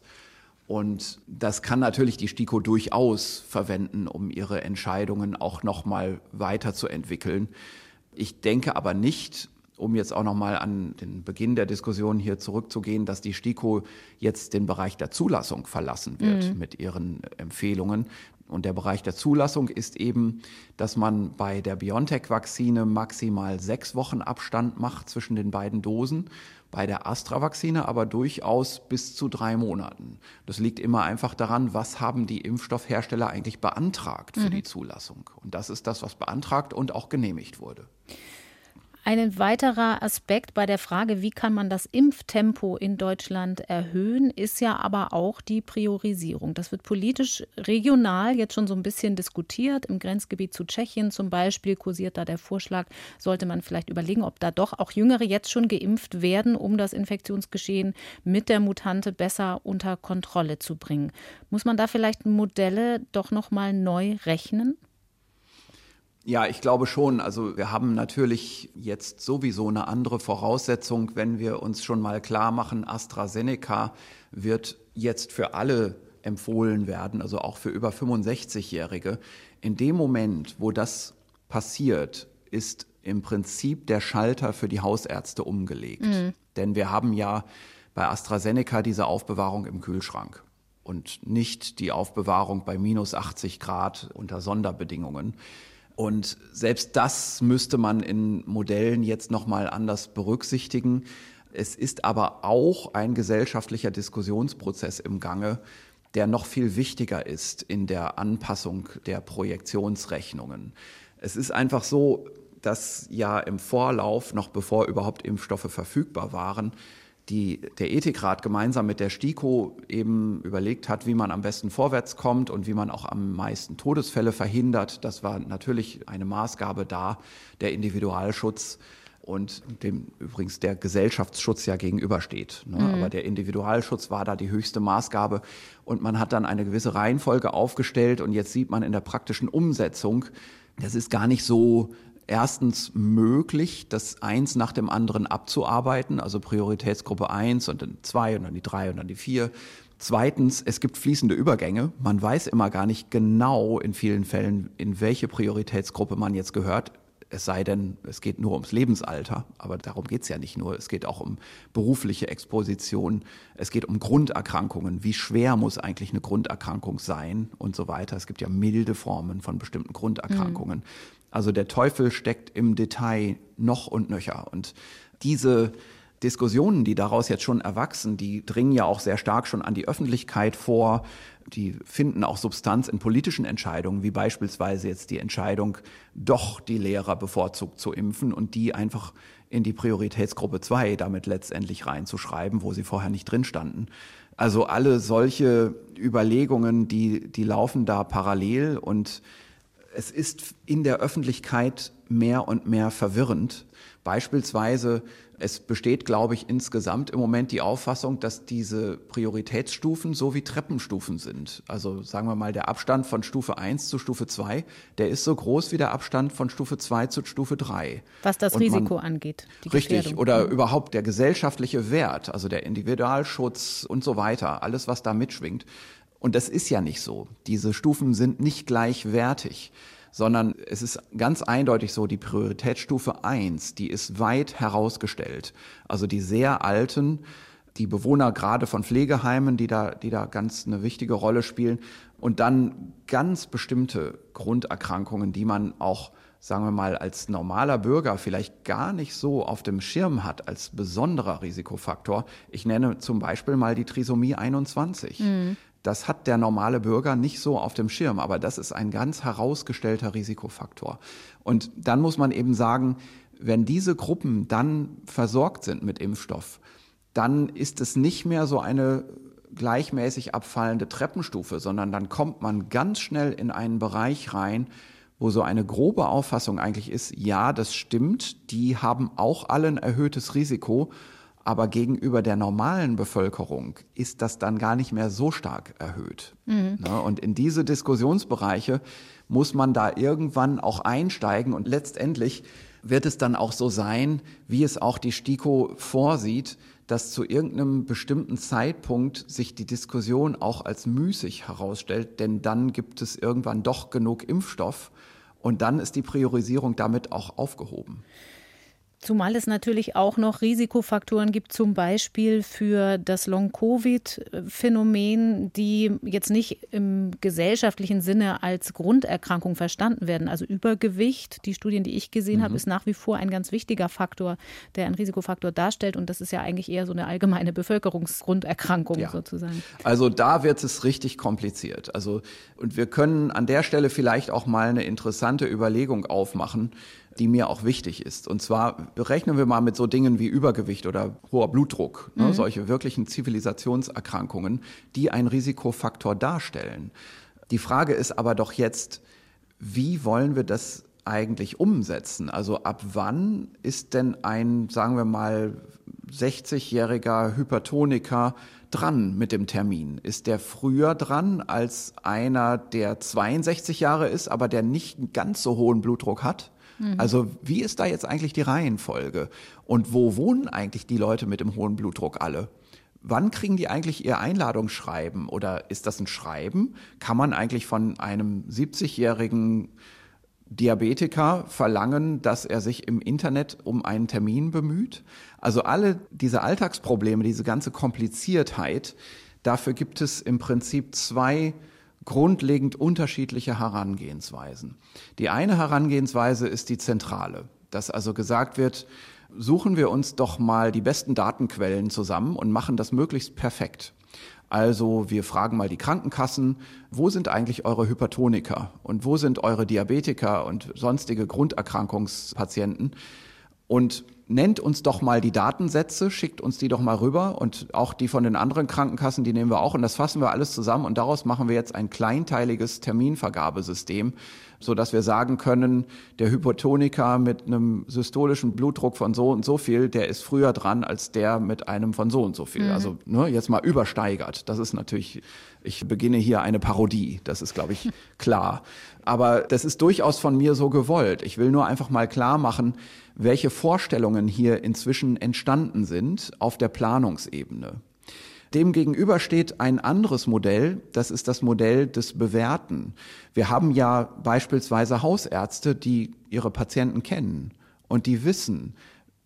Und das kann natürlich die STIKO durchaus verwenden, um ihre Entscheidungen auch noch mal weiterzuentwickeln. Ich denke aber nicht, um jetzt auch noch mal an den Beginn der Diskussion hier zurückzugehen, dass die STIKO jetzt den Bereich der Zulassung verlassen wird mit ihren Empfehlungen. Und der Bereich der Zulassung ist eben, dass man bei der BioNTech-Vakzine maximal 6 Wochen Abstand macht zwischen den beiden Dosen, bei der Astra-Vakzine aber durchaus bis zu 3 Monaten. Das liegt immer einfach daran, was haben die Impfstoffhersteller eigentlich beantragt für die Zulassung. Und das ist das, was beantragt und auch genehmigt wurde. Ein weiterer Aspekt bei der Frage, wie kann man das Impftempo in Deutschland erhöhen, ist ja aber auch die Priorisierung. Das wird politisch regional jetzt schon so ein bisschen diskutiert. Im Grenzgebiet zu Tschechien zum Beispiel kursiert da der Vorschlag, sollte man vielleicht überlegen, ob da doch auch Jüngere jetzt schon geimpft werden, um das Infektionsgeschehen mit der Mutante besser unter Kontrolle zu bringen. Muss man da vielleicht Modelle doch noch mal neu rechnen? Ja, ich glaube schon. Also wir haben natürlich jetzt sowieso eine andere Voraussetzung, wenn wir uns schon mal klar machen, AstraZeneca wird jetzt für alle empfohlen werden, also auch für über 65-Jährige. In dem Moment, wo das passiert, ist im Prinzip der Schalter für die Hausärzte umgelegt. Denn wir haben ja bei AstraZeneca diese Aufbewahrung im Kühlschrank und nicht die Aufbewahrung bei minus 80 Grad unter Sonderbedingungen. Und selbst das müsste man in Modellen jetzt noch mal anders berücksichtigen. Es ist aber auch ein gesellschaftlicher Diskussionsprozess im Gange, der noch viel wichtiger ist in der Anpassung der Projektionsrechnungen. Es ist einfach so, dass ja im Vorlauf, noch bevor überhaupt Impfstoffe verfügbar waren, der Ethikrat gemeinsam mit der STIKO eben überlegt hat, wie man am besten vorwärts kommt und wie man auch am meisten Todesfälle verhindert. Das war natürlich eine Maßgabe da, der Individualschutz und dem übrigens der Gesellschaftsschutz ja gegenübersteht. Aber der Individualschutz war da die höchste Maßgabe und man hat dann eine gewisse Reihenfolge aufgestellt und jetzt sieht man in der praktischen Umsetzung, das ist gar nicht so erstens möglich, das eins nach dem anderen abzuarbeiten, also Prioritätsgruppe 1 und dann 2 und dann die 3 und dann die 4. Zweitens, es gibt fließende Übergänge. Man weiß immer gar nicht genau in vielen Fällen, in welche Prioritätsgruppe man jetzt gehört. Es sei denn, es geht nur ums Lebensalter, aber darum geht es ja nicht nur. Es geht auch um berufliche Exposition, es geht um Grunderkrankungen. Wie schwer muss eigentlich eine Grunderkrankung sein und so weiter. Es gibt ja milde Formen von bestimmten Grunderkrankungen. Also der Teufel steckt im Detail noch und nöcher. Und diese Diskussionen, die daraus jetzt schon erwachsen, die dringen ja auch sehr stark schon an die Öffentlichkeit vor. Die finden auch Substanz in politischen Entscheidungen, wie beispielsweise jetzt die Entscheidung, doch die Lehrer bevorzugt zu impfen und die einfach in die Prioritätsgruppe 2 damit letztendlich reinzuschreiben, wo sie vorher nicht drin standen. Also alle solche Überlegungen, die laufen da parallel und es ist in der Öffentlichkeit mehr und mehr verwirrend. Beispielsweise, es besteht, glaube ich, insgesamt im Moment die Auffassung, dass diese Prioritätsstufen so wie Treppenstufen sind. Also sagen wir mal, der Abstand von Stufe 1 zu Stufe 2, der ist so groß wie der Abstand von Stufe 2 zu Stufe 3. Was das Risiko angeht. Die richtig, Gefährdung. Oder überhaupt der gesellschaftliche Wert, also der Individualschutz und so weiter, alles, was da mitschwingt. Und das ist ja nicht so. Diese Stufen sind nicht gleichwertig, sondern es ist ganz eindeutig so, die Prioritätsstufe 1, die ist weit herausgestellt. Also die sehr Alten, die Bewohner gerade von Pflegeheimen, die da ganz eine wichtige Rolle spielen. Und dann ganz bestimmte Grunderkrankungen, die man auch, sagen wir mal, als normaler Bürger vielleicht gar nicht so auf dem Schirm hat als besonderer Risikofaktor. Ich nenne zum Beispiel mal die Trisomie 21. Das hat der normale Bürger nicht so auf dem Schirm, aber das ist ein ganz herausgestellter Risikofaktor. Und dann muss man eben sagen, wenn diese Gruppen dann versorgt sind mit Impfstoff, dann ist es nicht mehr so eine gleichmäßig abfallende Treppenstufe, sondern dann kommt man ganz schnell in einen Bereich rein, wo so eine grobe Auffassung eigentlich ist, ja, das stimmt, die haben auch alle ein erhöhtes Risiko, aber gegenüber der normalen Bevölkerung ist das dann gar nicht mehr so stark erhöht. Und in diese Diskussionsbereiche muss man da irgendwann auch einsteigen. Und letztendlich wird es dann auch so sein, wie es auch die STIKO vorsieht, dass zu irgendeinem bestimmten Zeitpunkt sich die Diskussion auch als müßig herausstellt. Denn dann gibt es irgendwann doch genug Impfstoff. Und dann ist die Priorisierung damit auch aufgehoben. Zumal es natürlich auch noch Risikofaktoren gibt, zum Beispiel für das Long-Covid-Phänomen, die jetzt nicht im gesellschaftlichen Sinne als Grunderkrankung verstanden werden. Also Übergewicht, die Studien, die ich gesehen habe, ist nach wie vor ein ganz wichtiger Faktor, der einen Risikofaktor darstellt. Und das ist ja eigentlich eher so eine allgemeine Bevölkerungsgrunderkrankung sozusagen. Also da wird es richtig kompliziert. Und wir können an der Stelle vielleicht auch mal eine interessante Überlegung aufmachen, die mir auch wichtig ist. Und zwar berechnen wir mal mit so Dingen wie Übergewicht oder hoher Blutdruck, solche wirklichen Zivilisationserkrankungen, die einen Risikofaktor darstellen. Die Frage ist aber doch jetzt, wie wollen wir das eigentlich umsetzen? Also ab wann ist denn ein, sagen wir mal, 60-jähriger Hypertoniker dran mit dem Termin? Ist der früher dran als einer, der 62 Jahre ist, aber der nicht einen ganz so hohen Blutdruck hat? Also wie ist da jetzt eigentlich die Reihenfolge? Und wo wohnen eigentlich die Leute mit dem hohen Blutdruck alle? Wann kriegen die eigentlich ihr Einladungsschreiben? Oder ist das ein Schreiben? Kann man eigentlich von einem 70-jährigen Diabetiker verlangen, dass er sich im Internet um einen Termin bemüht? Also alle diese Alltagsprobleme, diese ganze Kompliziertheit, dafür gibt es im Prinzip zwei grundlegend unterschiedliche Herangehensweisen. Die eine Herangehensweise ist die zentrale, dass also gesagt wird, suchen wir uns doch mal die besten Datenquellen zusammen und machen das möglichst perfekt. Also wir fragen mal die Krankenkassen, wo sind eigentlich eure Hypertoniker und wo sind eure Diabetiker und sonstige Grunderkrankungspatienten? Und nennt uns doch mal die Datensätze, schickt uns die doch mal rüber und auch die von den anderen Krankenkassen, die nehmen wir auch und das fassen wir alles zusammen und daraus machen wir jetzt ein kleinteiliges Terminvergabesystem, sodass wir sagen können, der Hypertoniker mit einem systolischen Blutdruck von so und so viel, der ist früher dran als der mit einem von so und so viel. Also jetzt mal übersteigert. Das ist natürlich, ich beginne hier eine Parodie, das ist, glaube ich, klar. Aber das ist durchaus von mir so gewollt. Ich will nur einfach mal klar machen, welche Vorstellungen hier inzwischen entstanden sind auf der Planungsebene. Demgegenüber steht ein anderes Modell, das ist das Modell des Bewerten. Wir haben ja beispielsweise Hausärzte, die ihre Patienten kennen und die wissen,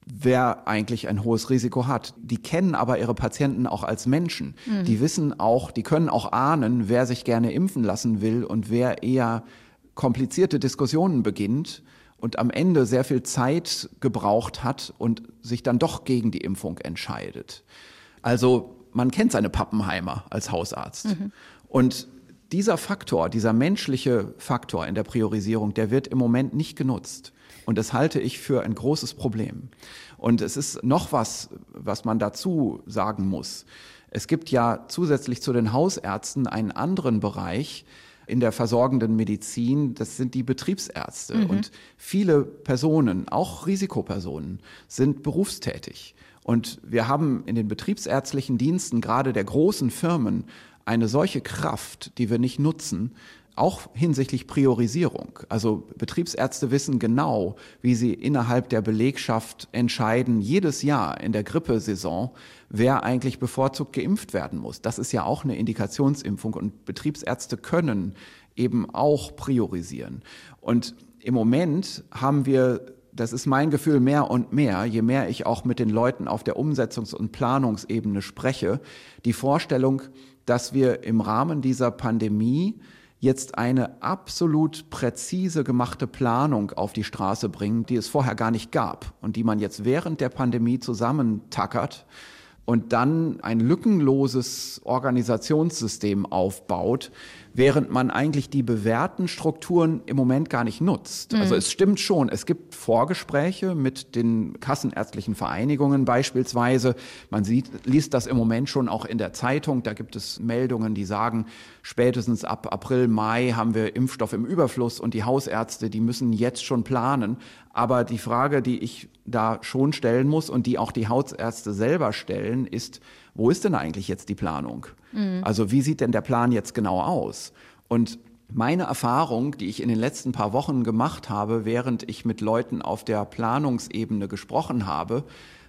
wer eigentlich ein hohes Risiko hat. Die kennen aber ihre Patienten auch als Menschen. Die wissen auch, die können auch ahnen, wer sich gerne impfen lassen will und wer eher komplizierte Diskussionen beginnt und am Ende sehr viel Zeit gebraucht hat und sich dann doch gegen die Impfung entscheidet. Also man kennt seine Pappenheimer als Hausarzt. Und dieser Faktor, dieser menschliche Faktor in der Priorisierung, der wird im Moment nicht genutzt. Und das halte ich für ein großes Problem. Und es ist noch was man dazu sagen muss. Es gibt ja zusätzlich zu den Hausärzten einen anderen Bereich in der versorgenden Medizin, das sind die Betriebsärzte. Und viele Personen, auch Risikopersonen, sind berufstätig. Und wir haben in den betriebsärztlichen Diensten, gerade der großen Firmen, eine solche Kraft, die wir nicht nutzen, auch hinsichtlich Priorisierung. Also Betriebsärzte wissen genau, wie sie innerhalb der Belegschaft entscheiden, jedes Jahr in der Grippesaison, wer eigentlich bevorzugt geimpft werden muss. Das ist ja auch eine Indikationsimpfung und Betriebsärzte können eben auch priorisieren. Und im Moment haben wir, das ist mein Gefühl, mehr und mehr, je mehr ich auch mit den Leuten auf der Umsetzungs- und Planungsebene spreche, die Vorstellung, dass wir im Rahmen dieser Pandemie jetzt eine absolut präzise gemachte Planung auf die Straße bringen, die es vorher gar nicht gab und die man jetzt während der Pandemie zusammentackert und dann ein lückenloses Organisationssystem aufbaut, während man eigentlich die bewährten Strukturen im Moment gar nicht nutzt. Also es stimmt schon, es gibt Vorgespräche mit den kassenärztlichen Vereinigungen beispielsweise. Man liest das im Moment schon auch in der Zeitung. Da gibt es Meldungen, die sagen, spätestens ab April, Mai haben wir Impfstoff im Überfluss und die Hausärzte, die müssen jetzt schon planen. Aber die Frage, die ich da schon stellen muss und die auch die Hausärzte selber stellen, ist, wo ist denn eigentlich jetzt die Planung? Also wie sieht denn der Plan jetzt genau aus? Und meine Erfahrung, die ich in den letzten paar Wochen gemacht habe, während ich mit Leuten auf der Planungsebene gesprochen habe,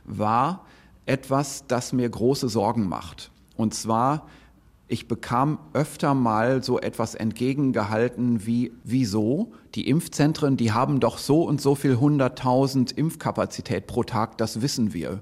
war etwas, das mir große Sorgen macht. Und zwar, ich bekam öfter mal so etwas entgegengehalten wie, wieso? Die Impfzentren, die haben doch so und so viel 100.000 Impfkapazität pro Tag, das wissen wir.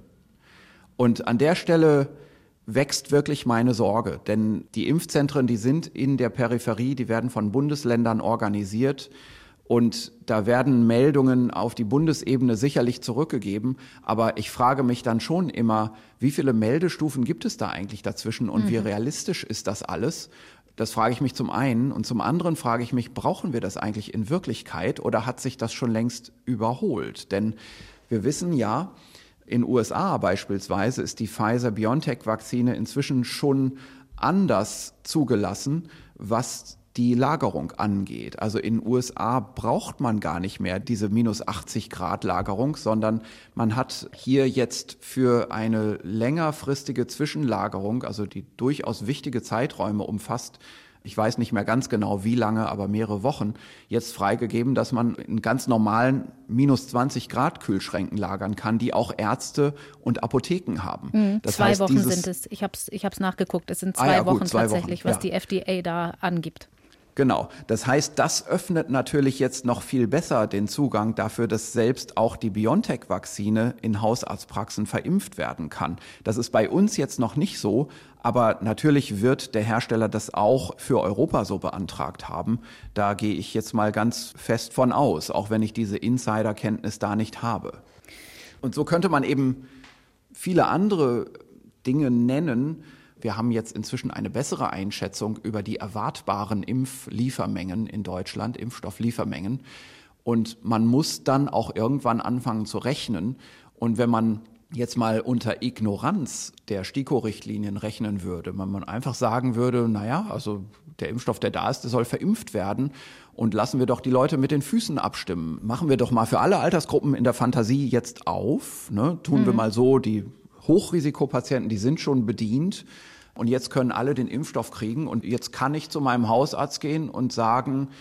Und an der Stelle wächst wirklich meine Sorge, denn die Impfzentren, die sind in der Peripherie, die werden von Bundesländern organisiert und da werden Meldungen auf die Bundesebene sicherlich zurückgegeben, aber ich frage mich dann schon immer, wie viele Meldestufen gibt es da eigentlich dazwischen und wie realistisch ist das alles? Das frage ich mich zum einen und zum anderen frage ich mich, brauchen wir das eigentlich in Wirklichkeit oder hat sich das schon längst überholt? Denn wir wissen ja, in USA beispielsweise ist die Pfizer-BioNTech-Vakzine inzwischen schon anders zugelassen, was die Lagerung angeht. Also in den USA braucht man gar nicht mehr diese minus 80 Grad Lagerung, sondern man hat hier jetzt für eine längerfristige Zwischenlagerung, also die durchaus wichtige Zeiträume umfasst, ich weiß nicht mehr ganz genau wie lange, aber mehrere Wochen, jetzt freigegeben, dass man in ganz normalen minus 20 Grad Kühlschränken lagern kann, die auch Ärzte und Apotheken haben. Das heißt, 2 Wochen sind es. Ich hab's nachgeguckt. Es sind 2 Wochen tatsächlich, was die FDA da angibt. Genau. Das heißt, das öffnet natürlich jetzt noch viel besser den Zugang dafür, dass selbst auch die BioNTech-Vakzine in Hausarztpraxen verimpft werden kann. Das ist bei uns jetzt noch nicht so, aber natürlich wird der Hersteller das auch für Europa so beantragt haben. Da gehe ich jetzt mal ganz fest von aus, auch wenn ich diese Insiderkenntnis da nicht habe. Und so könnte man eben viele andere Dinge nennen. Wir haben jetzt inzwischen eine bessere Einschätzung über die erwartbaren Impfliefermengen in Deutschland, Impfstoffliefermengen. Und man muss dann auch irgendwann anfangen zu rechnen. Und wenn man jetzt mal unter Ignoranz der STIKO-Richtlinien rechnen würde, wenn man einfach sagen würde, naja, also der Impfstoff, der da ist, der soll verimpft werden und lassen wir doch die Leute mit den Füßen abstimmen. Machen wir doch mal für alle Altersgruppen in der Fantasie jetzt auf, ne? Tun wir mal so, die Hochrisikopatienten, die sind schon bedient und jetzt können alle den Impfstoff kriegen und jetzt kann ich zu meinem Hausarzt gehen und sagen,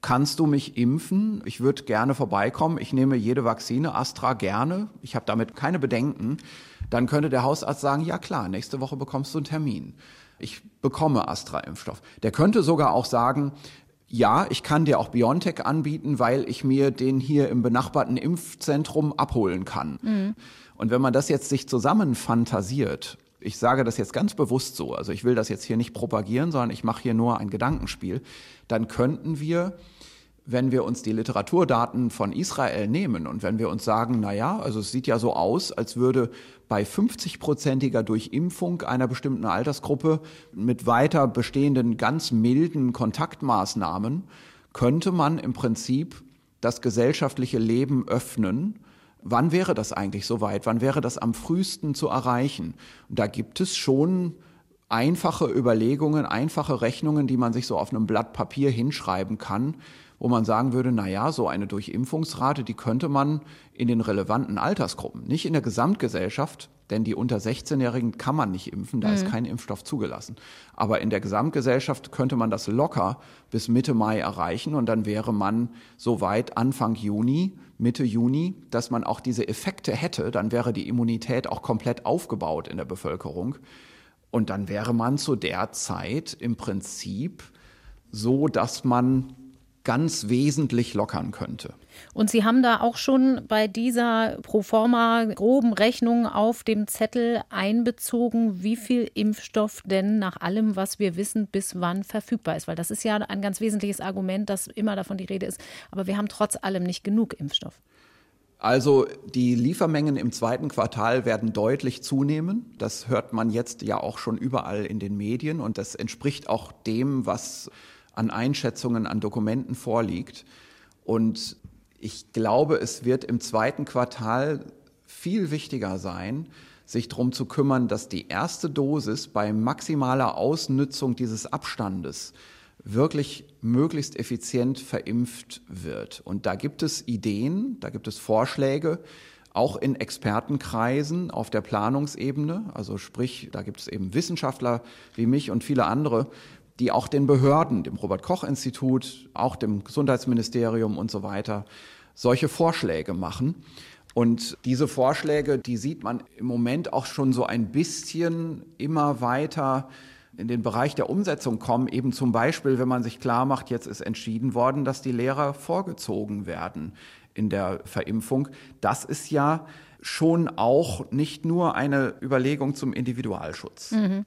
kannst du mich impfen? Ich würde gerne vorbeikommen. Ich nehme jede Vakzine, Astra gerne. Ich habe damit keine Bedenken. Dann könnte der Hausarzt sagen, ja klar, nächste Woche bekommst du einen Termin. Ich bekomme Astra-Impfstoff. Der könnte sogar auch sagen, ja, ich kann dir auch BioNTech anbieten, weil ich mir den hier im benachbarten Impfzentrum abholen kann. Mhm. Und wenn man das jetzt sich zusammen fantasiert, ich sage das jetzt ganz bewusst so, also ich will das jetzt hier nicht propagieren, sondern ich mache hier nur ein Gedankenspiel, dann könnten wir, wenn wir uns die Literaturdaten von Israel nehmen und wenn wir uns sagen, naja, also es sieht ja so aus, als würde bei 50-prozentiger Durchimpfung einer bestimmten Altersgruppe mit weiter bestehenden ganz milden Kontaktmaßnahmen, könnte man im Prinzip das gesellschaftliche Leben öffnen. Wann wäre das eigentlich soweit? Wann wäre das am frühesten zu erreichen? Und da gibt es schon einfache Überlegungen, einfache Rechnungen, die man sich so auf einem Blatt Papier hinschreiben kann, wo man sagen würde, naja, so eine Durchimpfungsrate, die könnte man in den relevanten Altersgruppen, nicht in der Gesamtgesellschaft, denn die unter 16-Jährigen kann man nicht impfen, da ist kein Impfstoff zugelassen. Aber in der Gesamtgesellschaft könnte man das locker bis Mitte Mai erreichen und dann wäre man so weit Anfang Juni, Mitte Juni, dass man auch diese Effekte hätte, dann wäre die Immunität auch komplett aufgebaut in der Bevölkerung. Und dann wäre man zu der Zeit im Prinzip so, dass man ganz wesentlich lockern könnte. Und Sie haben da auch schon bei dieser proforma groben Rechnung auf dem Zettel einbezogen, wie viel Impfstoff denn nach allem, was wir wissen, bis wann verfügbar ist. Weil das ist ja ein ganz wesentliches Argument, dass immer davon die Rede ist. Aber wir haben trotz allem nicht genug Impfstoff. Also die Liefermengen im zweiten Quartal werden deutlich zunehmen. Das hört man jetzt ja auch schon überall in den Medien. Und das entspricht auch dem, was an Einschätzungen, an Dokumenten vorliegt. Und ich glaube, es wird im zweiten Quartal viel wichtiger sein, sich darum zu kümmern, dass die erste Dosis bei maximaler Ausnützung dieses Abstandes wirklich möglichst effizient verimpft wird. Und da gibt es Ideen, da gibt es Vorschläge, auch in Expertenkreisen auf der Planungsebene. Also sprich, da gibt es eben Wissenschaftler wie mich und viele andere, die auch den Behörden, dem Robert-Koch-Institut, auch dem Gesundheitsministerium und so weiter, solche Vorschläge machen. Und diese Vorschläge, die sieht man im Moment auch schon so ein bisschen immer weiter in den Bereich der Umsetzung kommen. Eben zum Beispiel, wenn man sich klar macht, jetzt ist entschieden worden, dass die Lehrer vorgezogen werden in der Verimpfung. Das ist ja schon auch nicht nur eine Überlegung zum Individualschutz. Mhm.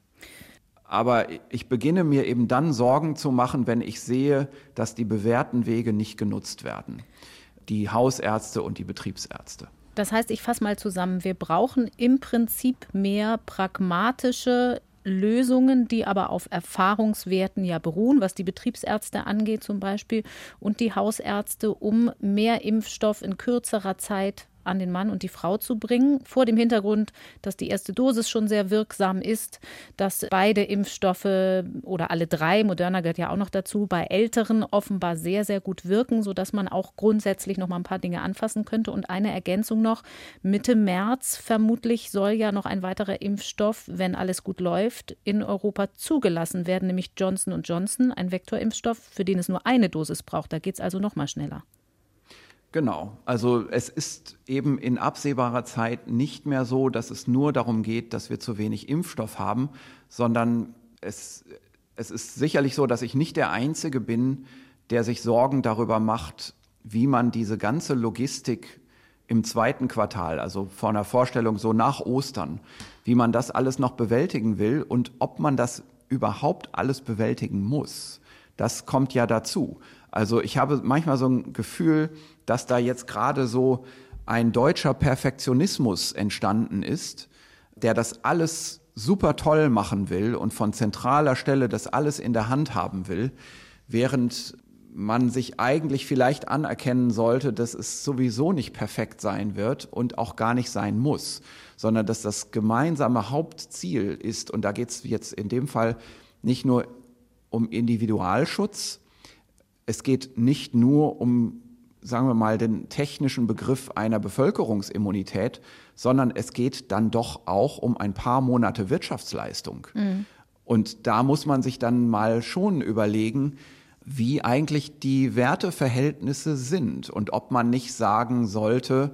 Aber ich beginne mir eben dann Sorgen zu machen, wenn ich sehe, dass die bewährten Wege nicht genutzt werden. Die Hausärzte und die Betriebsärzte. Das heißt, ich fasse mal zusammen, wir brauchen im Prinzip mehr pragmatische Lösungen, die aber auf Erfahrungswerten ja beruhen, was die Betriebsärzte angeht zum Beispiel und die Hausärzte, um mehr Impfstoff in kürzerer Zeit an den Mann und die Frau zu bringen, vor dem Hintergrund, dass die erste Dosis schon sehr wirksam ist, dass beide Impfstoffe oder alle drei, Moderna gehört ja auch noch dazu, bei Älteren offenbar sehr, sehr gut wirken, sodass man auch grundsätzlich noch mal ein paar Dinge anfassen könnte. Und eine Ergänzung noch, Mitte März vermutlich soll ja noch ein weiterer Impfstoff, wenn alles gut läuft, in Europa zugelassen werden, nämlich Johnson & Johnson, ein Vektorimpfstoff, für den es nur eine Dosis braucht. Da geht es also noch mal schneller. Genau, also es ist eben in absehbarer Zeit nicht mehr so, dass es nur darum geht, dass wir zu wenig Impfstoff haben, sondern es ist sicherlich so, dass ich nicht der Einzige bin, der sich Sorgen darüber macht, wie man diese ganze Logistik im zweiten Quartal, also vor einer Vorstellung so nach Ostern, wie man das alles noch bewältigen will und ob man das überhaupt alles bewältigen muss. Das kommt ja dazu. Also ich habe manchmal so ein Gefühl, dass da jetzt gerade so ein deutscher Perfektionismus entstanden ist, der das alles super toll machen will und von zentraler Stelle das alles in der Hand haben will, während man sich eigentlich vielleicht anerkennen sollte, dass es sowieso nicht perfekt sein wird und auch gar nicht sein muss, sondern dass das gemeinsame Hauptziel ist, und da geht es jetzt in dem Fall nicht nur um Individualschutz, es geht nicht nur um, sagen wir mal, den technischen Begriff einer Bevölkerungsimmunität, sondern es geht dann doch auch um ein paar Monate Wirtschaftsleistung. Mhm. Und da muss man sich dann mal schon überlegen, wie eigentlich die Werteverhältnisse sind und ob man nicht sagen sollte,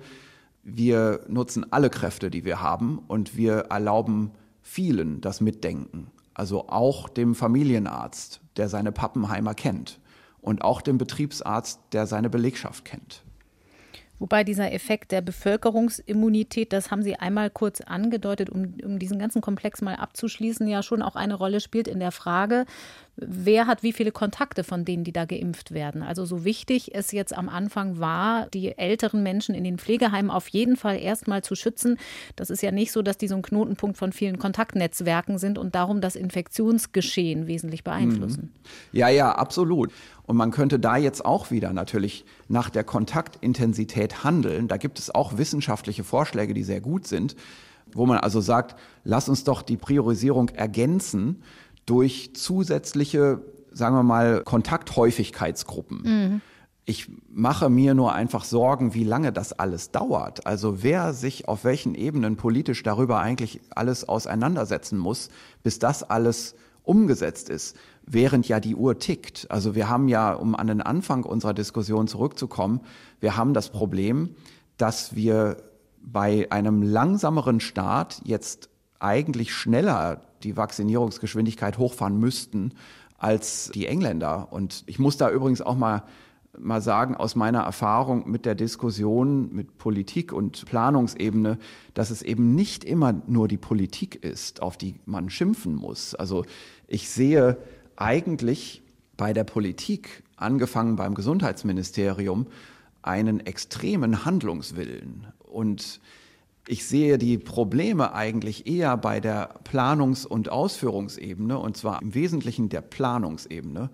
wir nutzen alle Kräfte, die wir haben und wir erlauben vielen das Mitdenken. Also auch dem Familienarzt, der seine Pappenheimer kennt und auch dem Betriebsarzt, der seine Belegschaft kennt. Wobei dieser Effekt der Bevölkerungsimmunität, das haben Sie einmal kurz angedeutet, um diesen ganzen Komplex mal abzuschließen, ja schon auch eine Rolle spielt in der Frage, wer hat wie viele Kontakte von denen, die da geimpft werden. Also so wichtig es jetzt am Anfang war, die älteren Menschen in den Pflegeheimen auf jeden Fall erstmal zu schützen. Das ist ja nicht so, dass die so ein Knotenpunkt von vielen Kontaktnetzwerken sind und darum das Infektionsgeschehen wesentlich beeinflussen. Ja, absolut. Und man könnte da jetzt auch wieder natürlich nach der Kontaktintensität handeln. Da gibt es auch wissenschaftliche Vorschläge, die sehr gut sind, wo man also sagt, lass uns doch die Priorisierung ergänzen durch zusätzliche, sagen wir mal, Kontakthäufigkeitsgruppen. Ich mache mir nur einfach Sorgen, wie lange das alles dauert. Also wer sich auf welchen Ebenen politisch darüber eigentlich alles auseinandersetzen muss, bis das alles umgesetzt ist, während ja die Uhr tickt. Also wir haben ja, um an den Anfang unserer Diskussion zurückzukommen, wir haben das Problem, dass wir bei einem langsameren Start jetzt eigentlich schneller die Vaccinierungsgeschwindigkeit hochfahren müssten als die Engländer. Und ich muss da übrigens auch mal sagen, aus meiner Erfahrung mit der Diskussion mit Politik und Planungsebene, dass es eben nicht immer nur die Politik ist, auf die man schimpfen muss. Also ich sehe eigentlich bei der Politik, angefangen beim Gesundheitsministerium, einen extremen Handlungswillen. Und ich sehe die Probleme eigentlich eher bei der Planungs- und Ausführungsebene, und zwar im Wesentlichen der Planungsebene,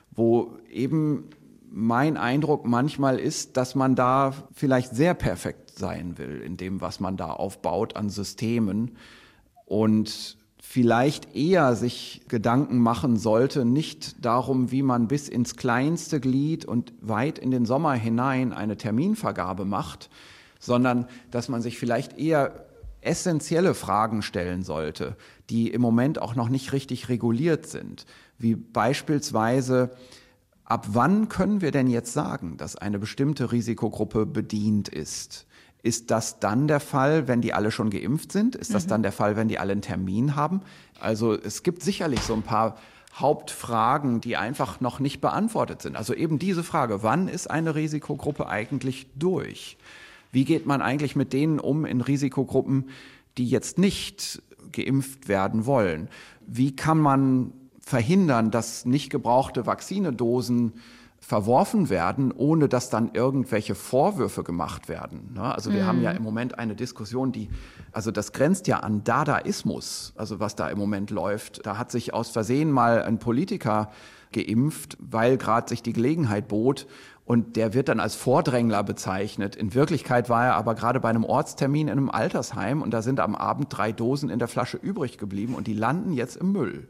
wo eben mein Eindruck manchmal ist, dass man da vielleicht sehr perfekt sein will in dem, was man da aufbaut an Systemen und vielleicht eher sich Gedanken machen sollte, nicht darum, wie man bis ins kleinste Glied und weit in den Sommer hinein eine Terminvergabe macht, sondern dass man sich vielleicht eher essentielle Fragen stellen sollte, die im Moment auch noch nicht richtig reguliert sind, wie beispielsweise: Ab wann können wir denn jetzt sagen, dass eine bestimmte Risikogruppe bedient ist? Ist das dann der Fall, wenn die alle schon geimpft sind? Ist das dann der Fall, wenn die alle einen Termin haben? Also es gibt sicherlich so ein paar Hauptfragen, die einfach noch nicht beantwortet sind. Also eben diese Frage, wann ist eine Risikogruppe eigentlich durch? Wie geht man eigentlich mit denen um in Risikogruppen, die jetzt nicht geimpft werden wollen? Wie kann man verhindern, dass nicht gebrauchte Vaccinedosen verworfen werden, ohne dass dann irgendwelche Vorwürfe gemacht werden? Also wir haben ja im Moment eine Diskussion, also das grenzt ja an Dadaismus, also was da im Moment läuft. Da hat sich aus Versehen mal ein Politiker geimpft, weil gerade sich die Gelegenheit bot. Und der wird dann als Vordrängler bezeichnet. In Wirklichkeit war er aber gerade bei einem Ortstermin in einem Altersheim und da sind am Abend 3 Dosen in der Flasche übrig geblieben und die landen jetzt im Müll.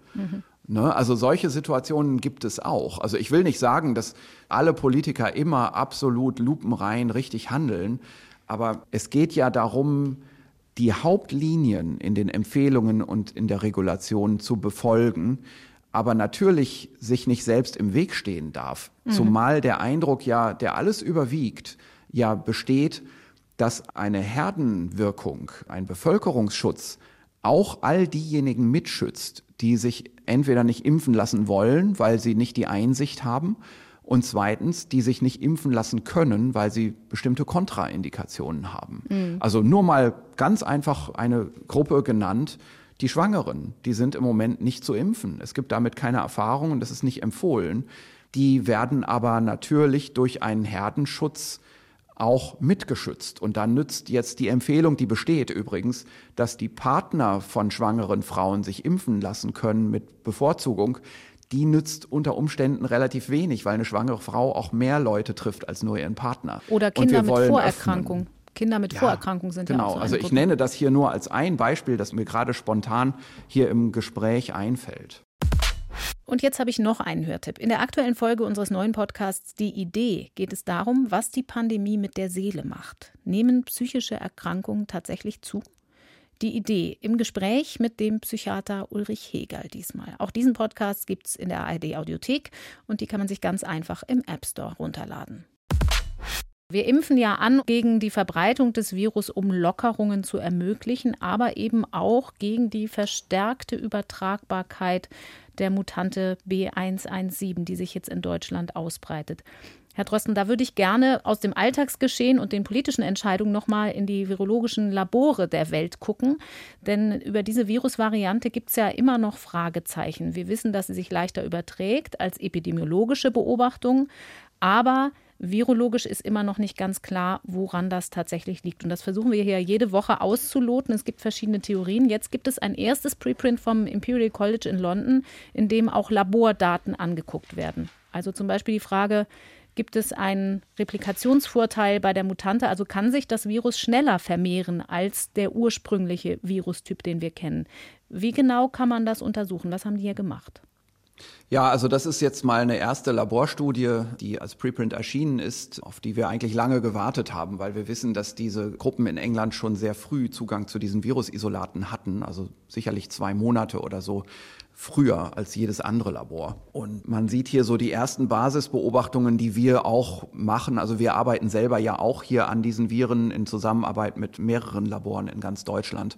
Also solche Situationen gibt es auch. Also ich will nicht sagen, dass alle Politiker immer absolut lupenrein richtig handeln, aber es geht ja darum, die Hauptlinien in den Empfehlungen und in der Regulation zu befolgen, aber natürlich sich nicht selbst im Weg stehen darf. Zumal der Eindruck ja, der alles überwiegt, ja besteht, dass eine Herdenwirkung, ein Bevölkerungsschutz auch all diejenigen mitschützt, die sich entweder nicht impfen lassen wollen, weil sie nicht die Einsicht haben, und zweitens, die sich nicht impfen lassen können, weil sie bestimmte Kontraindikationen haben. Also nur mal ganz einfach eine Gruppe genannt: die Schwangeren, die sind im Moment nicht zu impfen. Es gibt damit keine Erfahrung und das ist nicht empfohlen. Die werden aber natürlich durch einen Herdenschutz auch mitgeschützt. Und dann nützt jetzt die Empfehlung, die besteht übrigens, dass die Partner von schwangeren Frauen sich impfen lassen können mit Bevorzugung. Die nützt unter Umständen relativ wenig, weil eine schwangere Frau auch mehr Leute trifft als nur ihren Partner. Oder Kinder mit Vorerkrankung. Kinder mit Vorerkrankungen sind ja auch so. Genau, also ich nenne das hier nur als ein Beispiel, das mir gerade spontan hier im Gespräch einfällt. Und jetzt habe ich noch einen Hörtipp. In der aktuellen Folge unseres neuen Podcasts Die Idee geht es darum, was die Pandemie mit der Seele macht. Nehmen psychische Erkrankungen tatsächlich zu? Die Idee im Gespräch mit dem Psychiater Ulrich Hegerl diesmal. Auch diesen Podcast gibt es in der ARD-Audiothek und die kann man sich ganz einfach im App Store runterladen. Wir impfen ja an gegen die Verbreitung des Virus, um Lockerungen zu ermöglichen, aber eben auch gegen die verstärkte Übertragbarkeit der Mutante B117, die sich jetzt in Deutschland ausbreitet. Herr Drosten, da würde ich gerne aus dem Alltagsgeschehen und den politischen Entscheidungen nochmal in die virologischen Labore der Welt gucken. Denn über diese Virusvariante gibt es ja immer noch Fragezeichen. Wir wissen, dass sie sich leichter überträgt als epidemiologische Beobachtung. Aber virologisch ist immer noch nicht ganz klar, woran das tatsächlich liegt. Und das versuchen wir hier jede Woche auszuloten. Es gibt verschiedene Theorien. Jetzt gibt es ein erstes Preprint vom Imperial College in London, in dem auch Labordaten angeguckt werden. Also zum Beispiel die Frage, gibt es einen Replikationsvorteil bei der Mutante? Also kann sich das Virus schneller vermehren als der ursprüngliche Virustyp, den wir kennen? Wie genau kann man das untersuchen? Was haben die hier gemacht? Ja, also das ist jetzt mal eine erste Laborstudie, die als Preprint erschienen ist, auf die wir eigentlich lange gewartet haben, weil wir wissen, dass diese Gruppen in England schon sehr früh Zugang zu diesen Virusisolaten hatten, also sicherlich 2 Monate oder so früher als jedes andere Labor. Und man sieht hier so die ersten Basisbeobachtungen, die wir auch machen. Also wir arbeiten selber ja auch hier an diesen Viren in Zusammenarbeit mit mehreren Laboren in ganz Deutschland.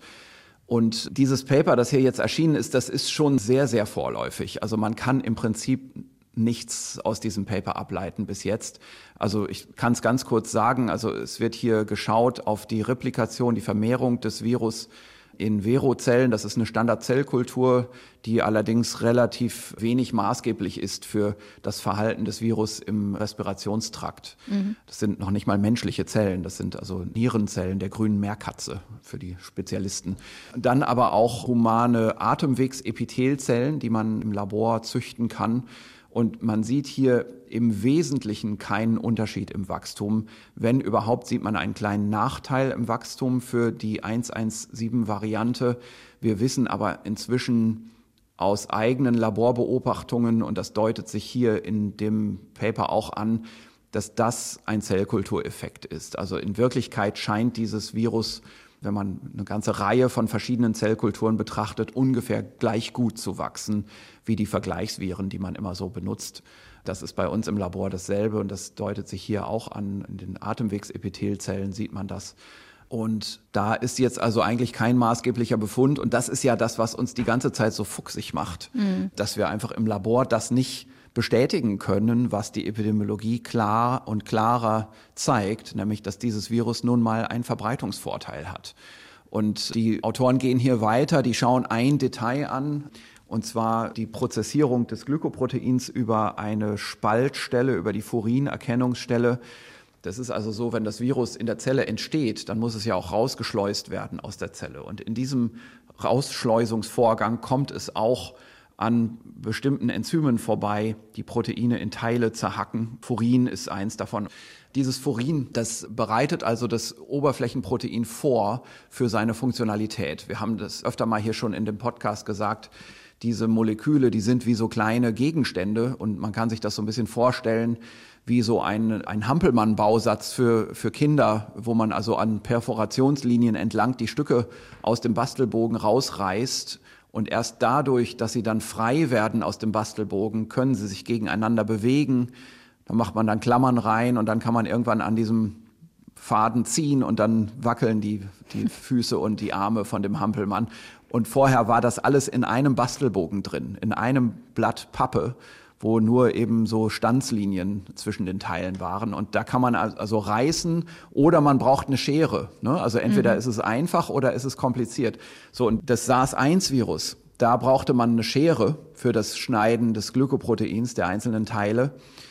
Und dieses Paper, das hier jetzt erschienen ist, das ist schon sehr, sehr vorläufig. Also man kann im Prinzip nichts aus diesem Paper ableiten bis jetzt. Also ich kann es ganz kurz sagen, also es wird hier geschaut auf die Replikation, die Vermehrung des Virus in Verozellen. Das ist eine Standardzellkultur, die allerdings relativ wenig maßgeblich ist für das Verhalten des Virus im Respirationstrakt. Das sind noch nicht mal menschliche Zellen, das sind also Nierenzellen der grünen Meerkatze für die Spezialisten. Dann aber auch humane Atemwegsepithelzellen, die man im Labor züchten kann. Und man sieht hier im Wesentlichen keinen Unterschied im Wachstum. Wenn überhaupt, sieht man einen kleinen Nachteil im Wachstum für die 117-Variante. Wir wissen aber inzwischen aus eigenen Laborbeobachtungen, und das deutet sich hier in dem Paper auch an, dass das ein Zellkultureffekt ist. Also in Wirklichkeit scheint dieses Virus, wenn man eine ganze Reihe von verschiedenen Zellkulturen betrachtet, ungefähr gleich gut zu wachsen wie die Vergleichsviren, die man immer so benutzt. Das ist bei uns im Labor dasselbe und das deutet sich hier auch an. In den Atemwegsepithelzellen sieht man das. Und da ist jetzt also eigentlich kein maßgeblicher Befund. Und das ist ja das, was uns die ganze Zeit so fuchsig macht, dass wir einfach im Labor das nicht bestätigen können, was die Epidemiologie klar und klarer zeigt, nämlich dass dieses Virus nun mal einen Verbreitungsvorteil hat. Und die Autoren gehen hier weiter, die schauen ein Detail an, und zwar die Prozessierung des Glykoproteins über eine Spaltstelle, über die Furinerkennungsstelle. Das ist also so, wenn das Virus in der Zelle entsteht, dann muss es ja auch rausgeschleust werden aus der Zelle. Und in diesem Rausschleusungsvorgang kommt es auch an bestimmten Enzymen vorbei, die Proteine in Teile zerhacken. Furin ist eins davon. Dieses Furin, das bereitet also das Oberflächenprotein vor für seine Funktionalität. Wir haben das öfter mal hier schon in dem Podcast gesagt. Diese Moleküle, die sind wie so kleine Gegenstände und man kann sich das so ein bisschen vorstellen wie so ein Hampelmann-Bausatz für Kinder, wo man also an Perforationslinien entlang die Stücke aus dem Bastelbogen rausreißt. Und erst dadurch, dass sie dann frei werden aus dem Bastelbogen, können sie sich gegeneinander bewegen. Da macht man dann Klammern rein und dann kann man irgendwann an diesem Faden ziehen und dann wackeln die Füße und die Arme von dem Hampelmann. Und vorher war das alles in einem Bastelbogen drin, in einem Blatt Pappe, wo nur eben so Stanzlinien zwischen den Teilen waren. Und da kann man also reißen oder man braucht eine Schere. Ne? Also entweder ist es einfach oder ist es kompliziert. So, und das SARS-1-Virus, da brauchte man eine Schere für das Schneiden des Glykoproteins, der einzelnen Teile.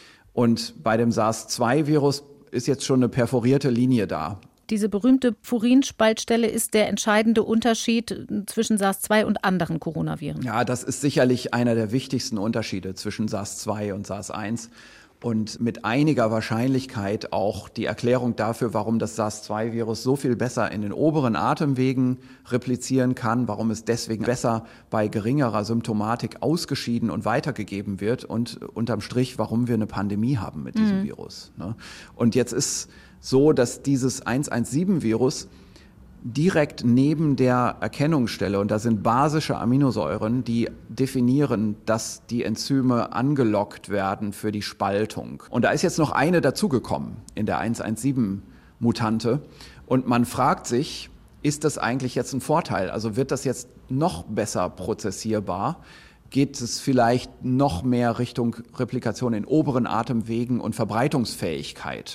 Und bei dem SARS-2-Virus ist jetzt schon eine perforierte Linie da. Diese berühmte Furinspaltstelle ist der entscheidende Unterschied zwischen SARS-2 und anderen Coronaviren. Ja, das ist sicherlich einer der wichtigsten Unterschiede zwischen SARS-2 und SARS-1 und mit einiger Wahrscheinlichkeit auch die Erklärung dafür, warum das SARS-2-Virus so viel besser in den oberen Atemwegen replizieren kann, warum es deswegen besser bei geringerer Symptomatik ausgeschieden und weitergegeben wird und unterm Strich, warum wir eine Pandemie haben mit diesem Virus. Und jetzt ist so, dass dieses 117-Virus direkt neben der Erkennungsstelle, und da sind basische Aminosäuren, die definieren, dass die Enzyme angelockt werden für die Spaltung. Und da ist jetzt noch eine dazugekommen in der 117-Mutante. Und man fragt sich, ist das eigentlich jetzt ein Vorteil? Also wird das jetzt noch besser prozessierbar? Geht es vielleicht noch mehr Richtung Replikation in oberen Atemwegen und Verbreitungsfähigkeit?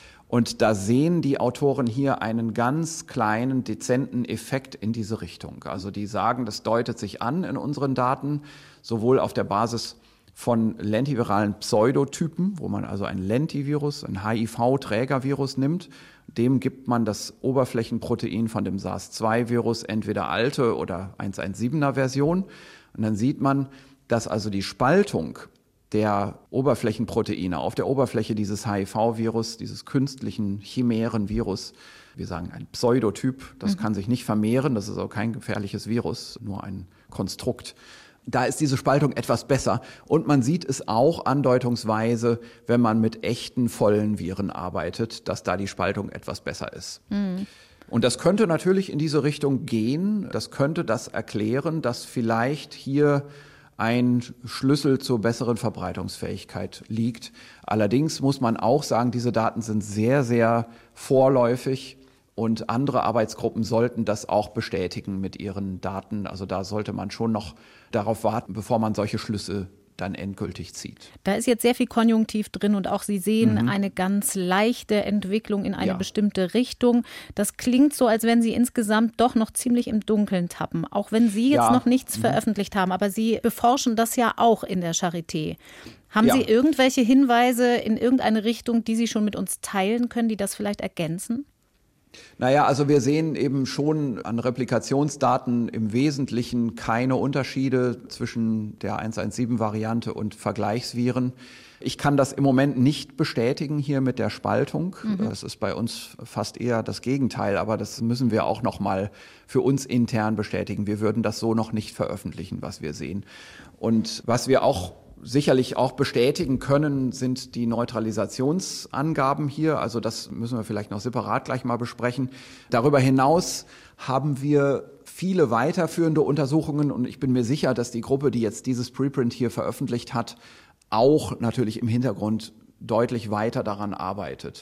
Und da sehen die Autoren hier einen ganz kleinen, dezenten Effekt in diese Richtung. Also die sagen, das deutet sich an in unseren Daten, sowohl auf der Basis von lentiviralen Pseudotypen, wo man also ein Lentivirus, ein HIV-Trägervirus nimmt. Dem gibt man das Oberflächenprotein von dem SARS-2-Virus, entweder alte oder 117er Version. Und dann sieht man, dass also die Spaltung der Oberflächenproteine auf der Oberfläche dieses HIV-Virus, dieses künstlichen chimären Virus, wir sagen ein Pseudotyp, das kann sich nicht vermehren, das ist auch kein gefährliches Virus, nur ein Konstrukt. Da ist diese Spaltung etwas besser und man sieht es auch andeutungsweise, wenn man mit echten vollen Viren arbeitet, dass da die Spaltung etwas besser ist. Und das könnte natürlich in diese Richtung gehen, das könnte das erklären, dass vielleicht hier ein Schlüssel zur besseren Verbreitungsfähigkeit liegt. Allerdings muss man auch sagen, diese Daten sind sehr, sehr vorläufig und andere Arbeitsgruppen sollten das auch bestätigen mit ihren Daten. Also da sollte man schon noch darauf warten, bevor man solche Schlüsse dann endgültig zieht. Da ist jetzt sehr viel Konjunktiv drin und auch Sie sehen eine ganz leichte Entwicklung in eine bestimmte Richtung. Das klingt so, als wenn Sie insgesamt doch noch ziemlich im Dunkeln tappen, auch wenn Sie jetzt noch nichts veröffentlicht haben. Aber Sie beforschen das ja auch in der Charité. Haben Sie irgendwelche Hinweise in irgendeine Richtung, die Sie schon mit uns teilen können, die das vielleicht ergänzen? Naja, also wir sehen eben schon an Replikationsdaten im Wesentlichen keine Unterschiede zwischen der 117-Variante und Vergleichsviren. Ich kann das im Moment nicht bestätigen hier mit der Spaltung. Das ist bei uns fast eher das Gegenteil, aber das müssen wir auch noch mal für uns intern bestätigen. Wir würden das so noch nicht veröffentlichen, was wir sehen. Und was wir auch sicherlich auch bestätigen können, sind die Neutralisationsangaben hier. Also das müssen wir vielleicht noch separat gleich mal besprechen. Darüber hinaus haben wir viele weiterführende Untersuchungen und ich bin mir sicher, dass die Gruppe, die jetzt dieses Preprint hier veröffentlicht hat, auch natürlich im Hintergrund deutlich weiter daran arbeitet.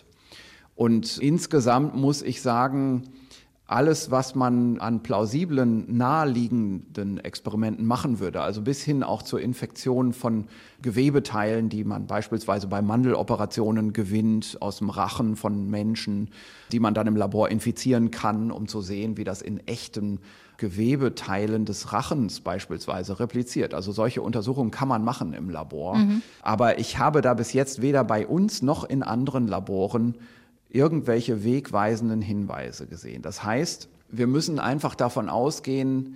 Und insgesamt muss ich sagen, alles, was man an plausiblen, naheliegenden Experimenten machen würde, also bis hin auch zur Infektion von Gewebeteilen, die man beispielsweise bei Mandeloperationen gewinnt aus dem Rachen von Menschen, die man dann im Labor infizieren kann, um zu sehen, wie das in echten Gewebeteilen des Rachens beispielsweise repliziert. Also solche Untersuchungen kann man machen im Labor. Aber ich habe da bis jetzt weder bei uns noch in anderen Laboren irgendwelche wegweisenden Hinweise gesehen. Das heißt, wir müssen einfach davon ausgehen,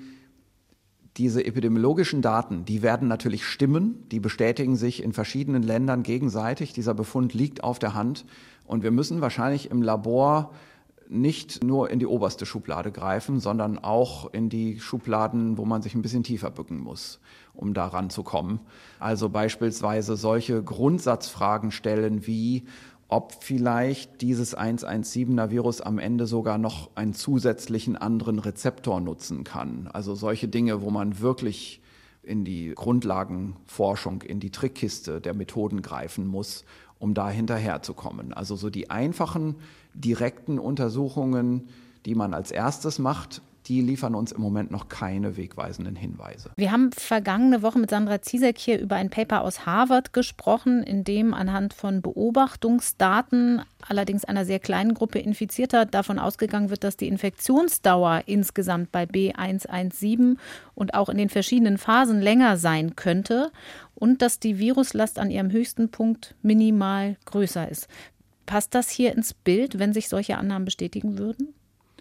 diese epidemiologischen Daten, die werden natürlich stimmen, die bestätigen sich in verschiedenen Ländern gegenseitig. Dieser Befund liegt auf der Hand und wir müssen wahrscheinlich im Labor nicht nur in die oberste Schublade greifen, sondern auch in die Schubladen, wo man sich ein bisschen tiefer bücken muss, um da ranzukommen. Also beispielsweise solche Grundsatzfragen stellen wie, ob vielleicht dieses 117er Virus am Ende sogar noch einen zusätzlichen anderen Rezeptor nutzen kann. Also solche Dinge, wo man wirklich in die Grundlagenforschung, in die Trickkiste der Methoden greifen muss, um da hinterherzukommen. Also so die einfachen, direkten Untersuchungen, die man als erstes macht, die liefern uns im Moment noch keine wegweisenden Hinweise. Wir haben vergangene Woche mit Sandra Ziesek hier über ein Paper aus Harvard gesprochen, in dem anhand von Beobachtungsdaten, allerdings einer sehr kleinen Gruppe Infizierter, davon ausgegangen wird, dass die Infektionsdauer insgesamt bei B117 und auch in den verschiedenen Phasen länger sein könnte und dass die Viruslast an ihrem höchsten Punkt minimal größer ist. Passt das hier ins Bild, wenn sich solche Annahmen bestätigen würden?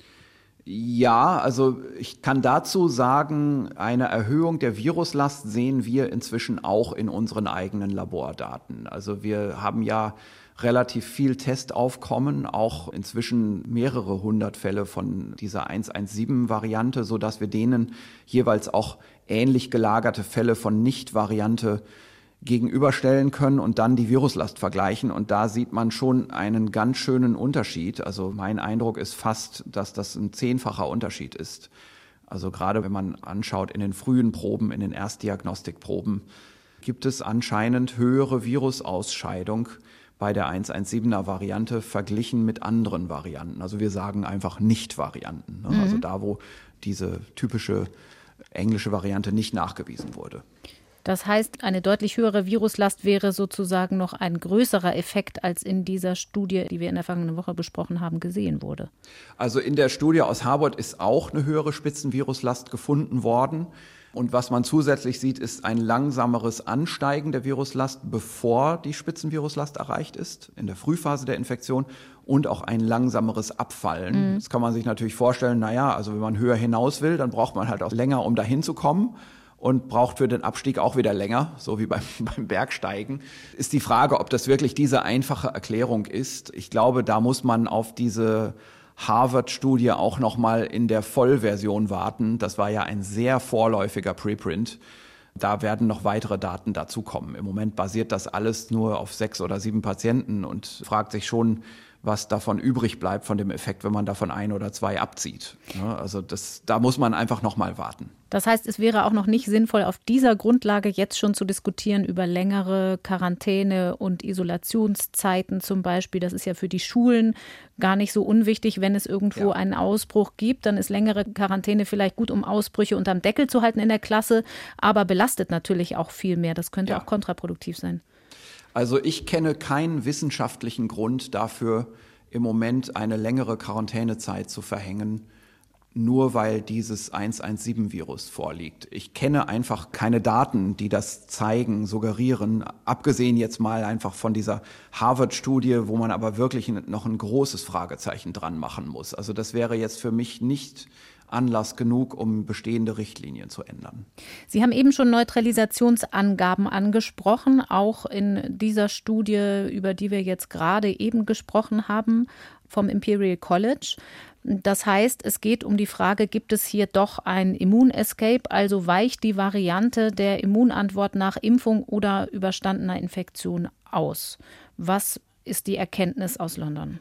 Ja, also ich kann dazu sagen, eine Erhöhung der Viruslast sehen wir inzwischen auch in unseren eigenen Labordaten. Also wir haben ja relativ viel Testaufkommen, auch inzwischen mehrere hundert Fälle von dieser 117-Variante, sodass wir denen jeweils auch ähnlich gelagerte Fälle von Nicht-Variante gegenüberstellen können und dann die Viruslast vergleichen. Und da sieht man schon einen ganz schönen Unterschied. Also mein Eindruck ist fast, dass das ein 10-facher Unterschied ist. Also gerade wenn man anschaut in den frühen Proben, in den Erstdiagnostikproben, gibt es anscheinend höhere Virusausscheidung bei der 117er Variante verglichen mit anderen Varianten. Also wir sagen einfach Nicht-Varianten. Ne? Also da, wo diese typische englische Variante nicht nachgewiesen wurde. Das heißt, eine deutlich höhere Viruslast wäre sozusagen noch ein größerer Effekt, als in dieser Studie, die wir in der vergangenen Woche besprochen haben, gesehen wurde. Also in der Studie aus Harvard ist auch eine höhere Spitzenviruslast gefunden worden. Und was man zusätzlich sieht, ist ein langsameres Ansteigen der Viruslast, bevor die Spitzenviruslast erreicht ist, in der Frühphase der Infektion, und auch ein langsameres Abfallen. Das kann man sich natürlich vorstellen, also wenn man höher hinaus will, dann braucht man halt auch länger, um dahin zu kommen. Und braucht für den Abstieg auch wieder länger, so wie beim Bergsteigen. Ist die Frage, ob das wirklich diese einfache Erklärung ist. Ich glaube, da muss man auf diese Harvard-Studie auch nochmal in der Vollversion warten. Das war ja ein sehr vorläufiger Preprint. Da werden noch weitere Daten dazukommen. Im Moment basiert das alles nur auf 6 oder 7 Patienten und fragt sich schon, was davon übrig bleibt von dem Effekt, wenn man davon 1 oder 2 abzieht. Also da muss man einfach nochmal warten. Das heißt, es wäre auch noch nicht sinnvoll, auf dieser Grundlage jetzt schon zu diskutieren über längere Quarantäne- und Isolationszeiten zum Beispiel. Das ist ja für die Schulen gar nicht so unwichtig, wenn es irgendwo einen Ausbruch gibt. Dann ist längere Quarantäne vielleicht gut, um Ausbrüche unterm Deckel zu halten in der Klasse, aber belastet natürlich auch viel mehr. Das könnte auch kontraproduktiv sein. Also ich kenne keinen wissenschaftlichen Grund dafür, im Moment eine längere Quarantänezeit zu verhängen, nur weil dieses 117-Virus vorliegt. Ich kenne einfach keine Daten, die das zeigen, suggerieren, abgesehen jetzt mal einfach von dieser Harvard-Studie, wo man aber wirklich noch ein großes Fragezeichen dran machen muss. Also das wäre jetzt für mich nicht Anlass genug, um bestehende Richtlinien zu ändern. Sie haben eben schon Neutralisationsangaben angesprochen, auch in dieser Studie, über die wir jetzt gerade eben gesprochen haben, vom Imperial College. Das heißt, es geht um die Frage, gibt es hier doch ein Immunescape, also weicht die Variante der Immunantwort nach Impfung oder überstandener Infektion aus? Was ist die Erkenntnis aus London?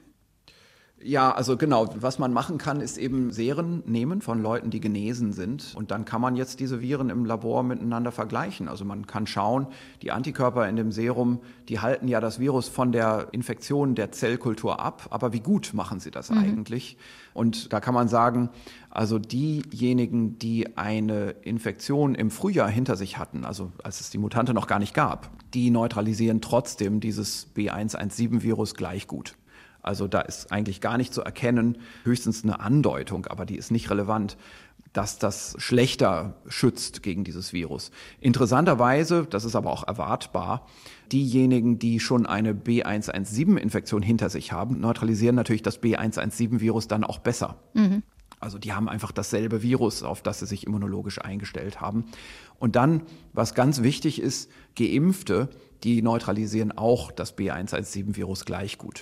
Ja, also genau, was man machen kann, ist eben Seren nehmen von Leuten, die genesen sind. Und dann kann man jetzt diese Viren im Labor miteinander vergleichen. Also man kann schauen, die Antikörper in dem Serum, die halten ja das Virus von der Infektion der Zellkultur ab. Aber wie gut machen sie das eigentlich? Und da kann man sagen, also diejenigen, die eine Infektion im Frühjahr hinter sich hatten, also als es die Mutante noch gar nicht gab, die neutralisieren trotzdem dieses B117-Virus gleich gut. Also da ist eigentlich gar nicht zu erkennen, höchstens eine Andeutung, aber die ist nicht relevant, dass das schlechter schützt gegen dieses Virus. Interessanterweise, das ist aber auch erwartbar, diejenigen, die schon eine B117-Infektion hinter sich haben, neutralisieren natürlich das B117-Virus dann auch besser. Also die haben einfach dasselbe Virus, auf das sie sich immunologisch eingestellt haben. Und dann, was ganz wichtig ist, Geimpfte, die neutralisieren auch das B117-Virus gleich gut.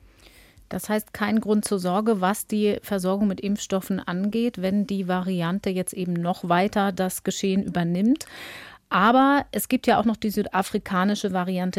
Das heißt, kein Grund zur Sorge, was die Versorgung mit Impfstoffen angeht, wenn die Variante jetzt eben noch weiter das Geschehen übernimmt. Aber es gibt ja auch noch die südafrikanische Variante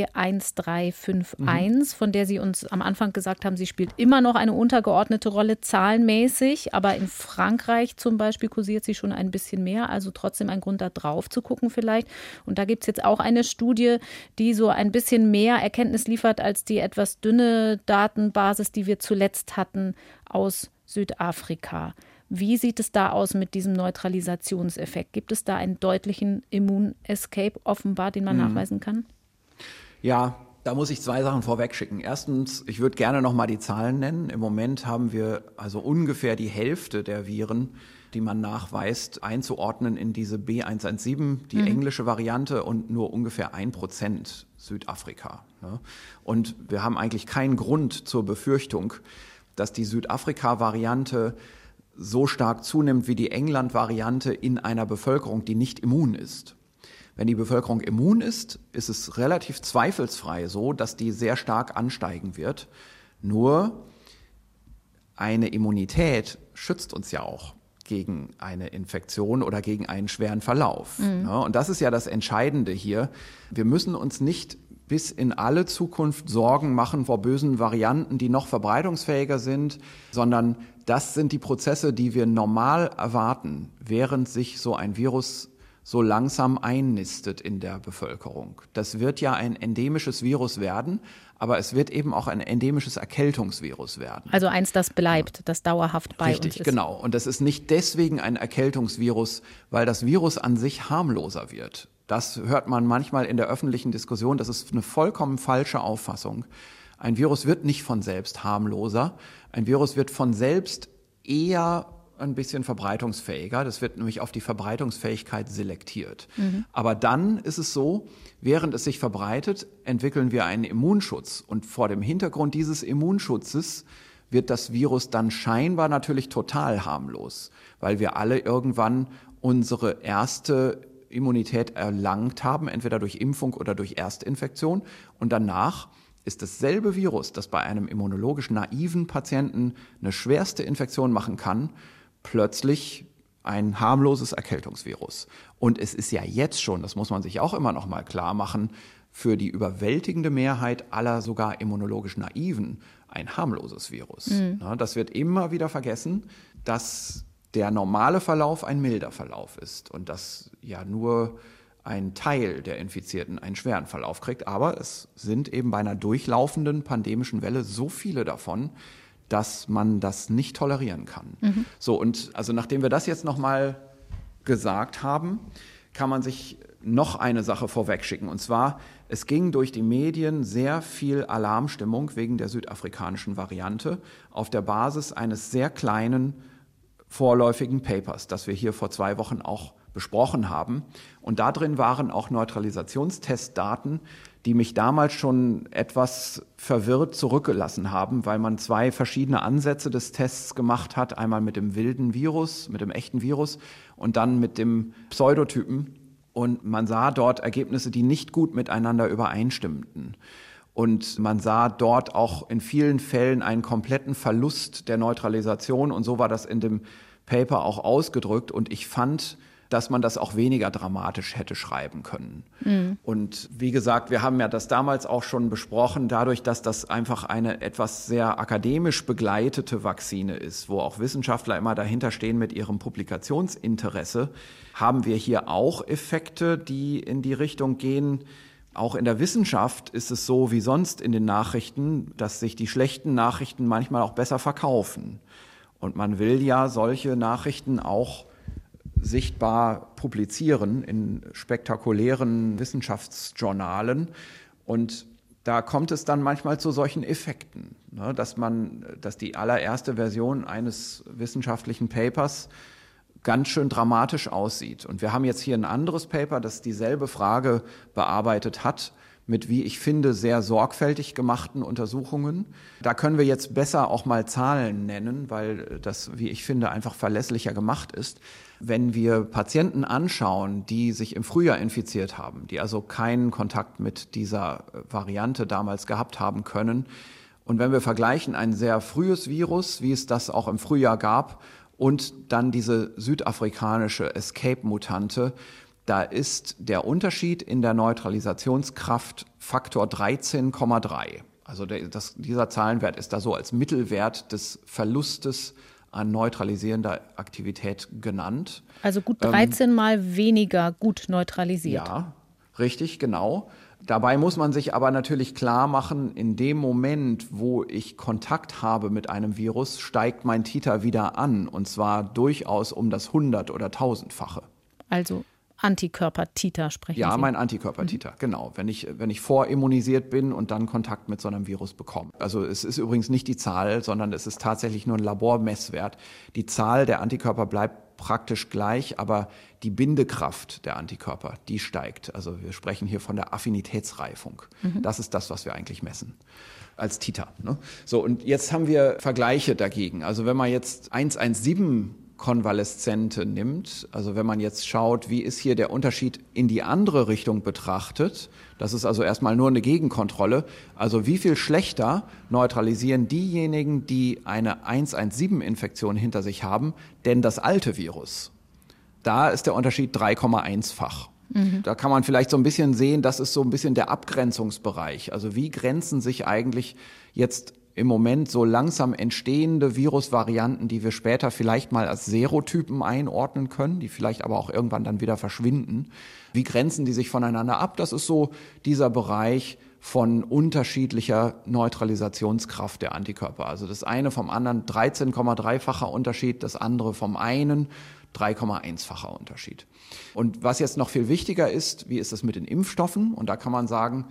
B1351, von der Sie uns am Anfang gesagt haben, sie spielt immer noch eine untergeordnete Rolle zahlenmäßig. Aber in Frankreich zum Beispiel kursiert sie schon ein bisschen mehr. Also trotzdem ein Grund, da drauf zu gucken vielleicht. Und da gibt es jetzt auch eine Studie, die so ein bisschen mehr Erkenntnis liefert als die etwas dünne Datenbasis, die wir zuletzt hatten aus Südafrika. Wie sieht es da aus mit diesem Neutralisationseffekt? Gibt es da einen deutlichen Immunescape offenbar, den man nachweisen kann? Ja, da muss ich 2 Sachen vorweg schicken. Erstens, ich würde gerne noch mal die Zahlen nennen. Im Moment haben wir also ungefähr die Hälfte der Viren, die man nachweist, einzuordnen in diese B117, die englische Variante, und nur ungefähr 1% Südafrika. Und wir haben eigentlich keinen Grund zur Befürchtung, dass die Südafrika-Variante so stark zunimmt wie die England-Variante in einer Bevölkerung, die nicht immun ist. Wenn die Bevölkerung immun ist, ist es relativ zweifelsfrei so, dass die sehr stark ansteigen wird. Nur eine Immunität schützt uns ja auch. gegen eine Infektion oder gegen einen schweren Verlauf. Ja, und das ist ja das Entscheidende hier. Wir müssen uns nicht bis in alle Zukunft Sorgen machen vor bösen Varianten, die noch verbreitungsfähiger sind, sondern das sind die Prozesse, die wir normal erwarten, während sich so ein Virus so langsam einnistet in der Bevölkerung. Das wird ja ein endemisches Virus werden, aber es wird eben auch ein endemisches Erkältungsvirus werden. Also eins, das bleibt, das dauerhaft bei uns ist. Richtig, genau. Und das ist nicht deswegen ein Erkältungsvirus, weil das Virus an sich harmloser wird. Das hört man manchmal in der öffentlichen Diskussion. Das ist eine vollkommen falsche Auffassung. Ein Virus wird nicht von selbst harmloser. Ein Virus wird von selbst eher ein bisschen verbreitungsfähiger. Das wird nämlich auf die Verbreitungsfähigkeit selektiert. Aber dann ist es so, während es sich verbreitet, entwickeln wir einen Immunschutz. Und vor dem Hintergrund dieses Immunschutzes wird das Virus dann scheinbar natürlich total harmlos, weil wir alle irgendwann unsere erste Immunität erlangt haben, entweder durch Impfung oder durch Erstinfektion. Und danach ist dasselbe Virus, das bei einem immunologisch naiven Patienten eine schwerste Infektion machen kann, plötzlich ein harmloses Erkältungsvirus. Und es ist ja jetzt schon, das muss man sich auch immer noch mal klar machen, für die überwältigende Mehrheit aller sogar immunologisch Naiven ein harmloses Virus. Ja, das wird immer wieder vergessen, dass der normale Verlauf ein milder Verlauf ist und dass ja nur ein Teil der Infizierten einen schweren Verlauf kriegt. Aber es sind eben bei einer durchlaufenden pandemischen Welle so viele davon, dass man das nicht tolerieren kann. So, und also nachdem wir das jetzt nochmal gesagt haben, kann man sich noch eine Sache vorwegschicken. Und zwar, es ging durch die Medien sehr viel Alarmstimmung wegen der südafrikanischen Variante auf der Basis eines sehr kleinen vorläufigen Papers, das wir hier vor 2 Wochen auch besprochen haben. Und da drin waren auch Neutralisationstestdaten, die mich damals schon etwas verwirrt zurückgelassen haben, weil man 2 verschiedene Ansätze des Tests gemacht hat. Einmal mit dem wilden Virus, mit dem echten Virus und dann mit dem Pseudotypen. Und man sah dort Ergebnisse, die nicht gut miteinander übereinstimmten. Und man sah dort auch in vielen Fällen einen kompletten Verlust der Neutralisation. Und so war das in dem Paper auch ausgedrückt. Und ich fand, dass man das auch weniger dramatisch hätte schreiben können. Und wie gesagt, wir haben ja das damals auch schon besprochen, dadurch, dass das einfach eine etwas sehr akademisch begleitete Vakzine ist, wo auch Wissenschaftler immer dahinter stehen mit ihrem Publikationsinteresse, haben wir hier auch Effekte, die in die Richtung gehen. Auch in der Wissenschaft ist es so wie sonst in den Nachrichten, dass sich die schlechten Nachrichten manchmal auch besser verkaufen. Und man will ja solche Nachrichten auch sichtbar publizieren in spektakulären Wissenschaftsjournalen. Und da kommt es dann manchmal zu solchen Effekten, ne, dass die allererste Version eines wissenschaftlichen Papers ganz schön dramatisch aussieht. Und wir haben jetzt hier ein anderes Paper, das dieselbe Frage bearbeitet hat, mit, wie ich finde, sehr sorgfältig gemachten Untersuchungen. Da können wir jetzt besser auch mal Zahlen nennen, weil das, wie ich finde, einfach verlässlicher gemacht ist. Wenn wir Patienten anschauen, die sich im Frühjahr infiziert haben, die also keinen Kontakt mit dieser Variante damals gehabt haben können, und wenn wir vergleichen ein sehr frühes Virus, wie es das auch im Frühjahr gab, und dann diese südafrikanische Escape-Mutante, da ist der Unterschied in der Neutralisationskraft Faktor 13,3. Also dieser Zahlenwert ist da so als Mittelwert des Verlustes an neutralisierender Aktivität genannt. Also gut 13 Mal weniger gut neutralisiert. Ja, richtig, genau. Dabei muss man sich aber natürlich klar machen, in dem Moment, wo ich Kontakt habe mit einem Virus, steigt mein Titer wieder an, und zwar durchaus um das 100- oder 1000-fache. Also Antikörper-Titer sprechen Sie? Ja, mein Antikörper-Titer, genau. Wenn ich vorimmunisiert bin und dann Kontakt mit so einem Virus bekomme. Also es ist übrigens nicht die Zahl, sondern es ist tatsächlich nur ein Labormesswert. Die Zahl der Antikörper bleibt praktisch gleich, aber die Bindekraft der Antikörper, die steigt. Also wir sprechen hier von der Affinitätsreifung. Das ist das, was wir eigentlich messen als Titer. Ne? So, und jetzt haben wir Vergleiche dagegen. Also wenn man jetzt 117 Konvaleszente nimmt, also wenn man jetzt schaut, wie ist hier der Unterschied in die andere Richtung betrachtet, das ist also erstmal nur eine Gegenkontrolle, also wie viel schlechter neutralisieren diejenigen, die eine 117-Infektion hinter sich haben, denn das alte Virus. Da ist der Unterschied 3,1-fach. Da kann man vielleicht so ein bisschen sehen, das ist so ein bisschen der Abgrenzungsbereich. Also wie grenzen sich eigentlich jetzt im Moment so langsam entstehende Virusvarianten, die wir später vielleicht mal als Serotypen einordnen können, die vielleicht aber auch irgendwann dann wieder verschwinden. Wie grenzen die sich voneinander ab? Das ist so dieser Bereich von unterschiedlicher Neutralisationskraft der Antikörper. Also das eine vom anderen 13,3-facher Unterschied, das andere vom einen 3,1-facher Unterschied. Und was jetzt noch viel wichtiger ist, wie ist es mit den Impfstoffen? Und da kann man sagen,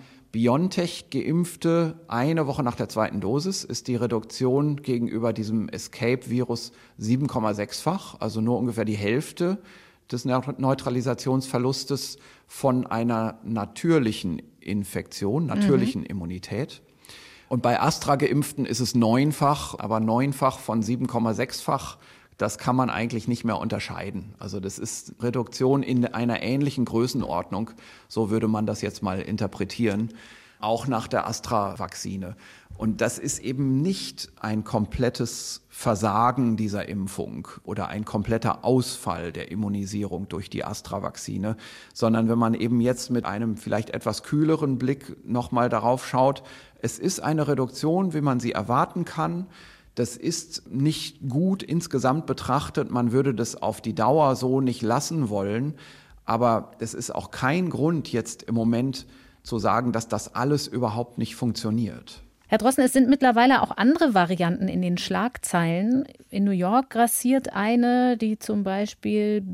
BioNTech-Geimpfte eine Woche nach der zweiten Dosis ist die Reduktion gegenüber diesem Escape-Virus 7,6-fach, also nur ungefähr die Hälfte des Neutralisationsverlustes von einer natürlichen Infektion, natürlichen Immunität. Und bei Astra-Geimpften ist es 9-fach, aber 9-fach von 7,6-fach. Das kann man eigentlich nicht mehr unterscheiden. Also das ist Reduktion in einer ähnlichen Größenordnung, so würde man das jetzt mal interpretieren, auch nach der Astra-Vakzine. Und das ist eben nicht ein komplettes Versagen dieser Impfung oder ein kompletter Ausfall der Immunisierung durch die Astra-Vakzine, sondern wenn man eben jetzt mit einem vielleicht etwas kühleren Blick nochmal darauf schaut, es ist eine Reduktion, wie man sie erwarten kann. Das ist nicht gut insgesamt betrachtet. Man würde das auf die Dauer so nicht lassen wollen. Aber es ist auch kein Grund, jetzt im Moment zu sagen, dass das alles überhaupt nicht funktioniert. Herr Drosten, es sind mittlerweile auch andere Varianten in den Schlagzeilen. In New York grassiert eine, die zum Beispiel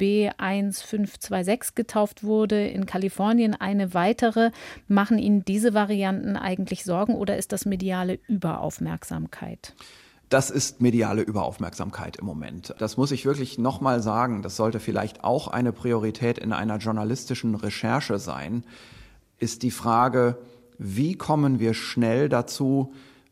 B1526 getauft wurde. In Kalifornien eine weitere. Machen Ihnen diese Varianten eigentlich Sorgen oder ist das mediale Überaufmerksamkeit? Das ist mediale Überaufmerksamkeit im Moment. Das muss ich wirklich nochmal sagen. Das sollte vielleicht auch eine Priorität in einer journalistischen Recherche sein, ist die Frage, wie kommen wir schnell dazu,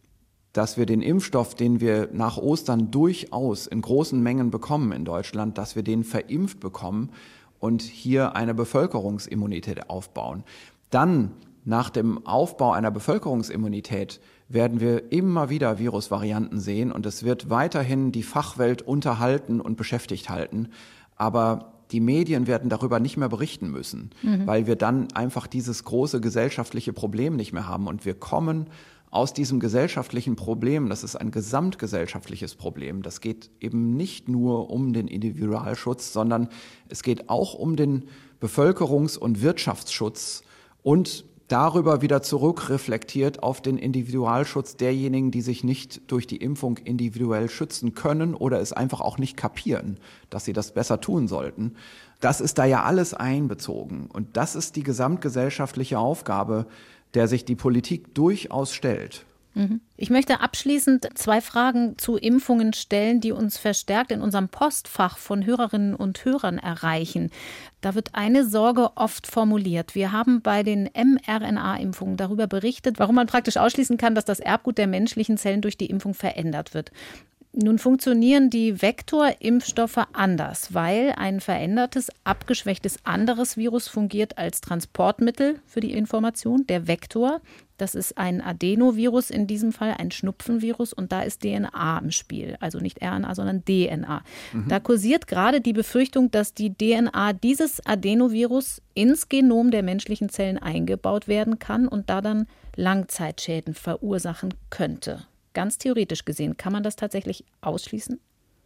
dass wir den Impfstoff, den wir nach Ostern durchaus in großen Mengen bekommen in Deutschland, dass wir den verimpft bekommen und hier eine Bevölkerungsimmunität aufbauen. Dann, nach dem Aufbau einer Bevölkerungsimmunität, werden wir immer wieder Virusvarianten sehen und es wird weiterhin die Fachwelt unterhalten und beschäftigt halten. Aber die Medien werden darüber nicht mehr berichten müssen, weil wir dann einfach dieses große gesellschaftliche Problem nicht mehr haben. Und wir kommen aus diesem gesellschaftlichen Problem, das ist ein gesamtgesellschaftliches Problem. Das geht eben nicht nur um den Individualschutz, sondern es geht auch um den Bevölkerungs- und Wirtschaftsschutz und darüber wieder zurückreflektiert auf den Individualschutz derjenigen, die sich nicht durch die Impfung individuell schützen können oder es einfach auch nicht kapieren, dass sie das besser tun sollten. Das ist da ja alles einbezogen. Und das ist die gesamtgesellschaftliche Aufgabe, der sich die Politik durchaus stellt. Ich möchte abschließend 2 Fragen zu Impfungen stellen, die uns verstärkt in unserem Postfach von Hörerinnen und Hörern erreichen. Da wird eine Sorge oft formuliert. Wir haben bei den mRNA-Impfungen darüber berichtet, warum man praktisch ausschließen kann, dass das Erbgut der menschlichen Zellen durch die Impfung verändert wird. Nun funktionieren die Vektorimpfstoffe anders, weil ein verändertes, abgeschwächtes anderes Virus fungiert als Transportmittel für die Information, der Vektor. Das ist ein Adenovirus, in diesem Fall ein Schnupfenvirus und da ist DNA im Spiel, also nicht RNA, sondern DNA. Da kursiert gerade die Befürchtung, dass die DNA dieses Adenovirus ins Genom der menschlichen Zellen eingebaut werden kann und da dann Langzeitschäden verursachen könnte. Ganz theoretisch gesehen, kann man das tatsächlich ausschließen?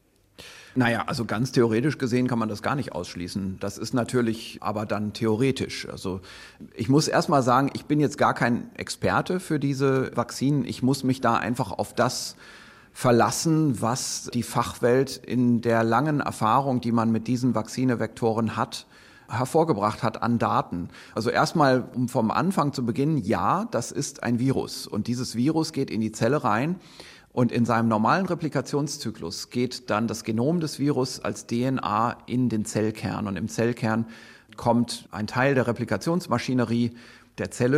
Naja, also ganz theoretisch gesehen kann man das gar nicht ausschließen. Das ist natürlich aber dann theoretisch. Also ich muss erst mal sagen, ich bin jetzt gar kein Experte für diese Vakzinen. Ich muss mich da einfach auf das verlassen, was die Fachwelt in der langen Erfahrung, die man mit diesen Vakzinevektoren hat, hervorgebracht hat an Daten. Also erstmal, um vom Anfang zu beginnen, ja, das ist ein Virus. Und dieses Virus geht in die Zelle rein und in seinem normalen Replikationszyklus geht dann das Genom des Virus als DNA in den Zellkern. Und im Zellkern kommt ein Teil der Replikationsmaschinerie der Zelle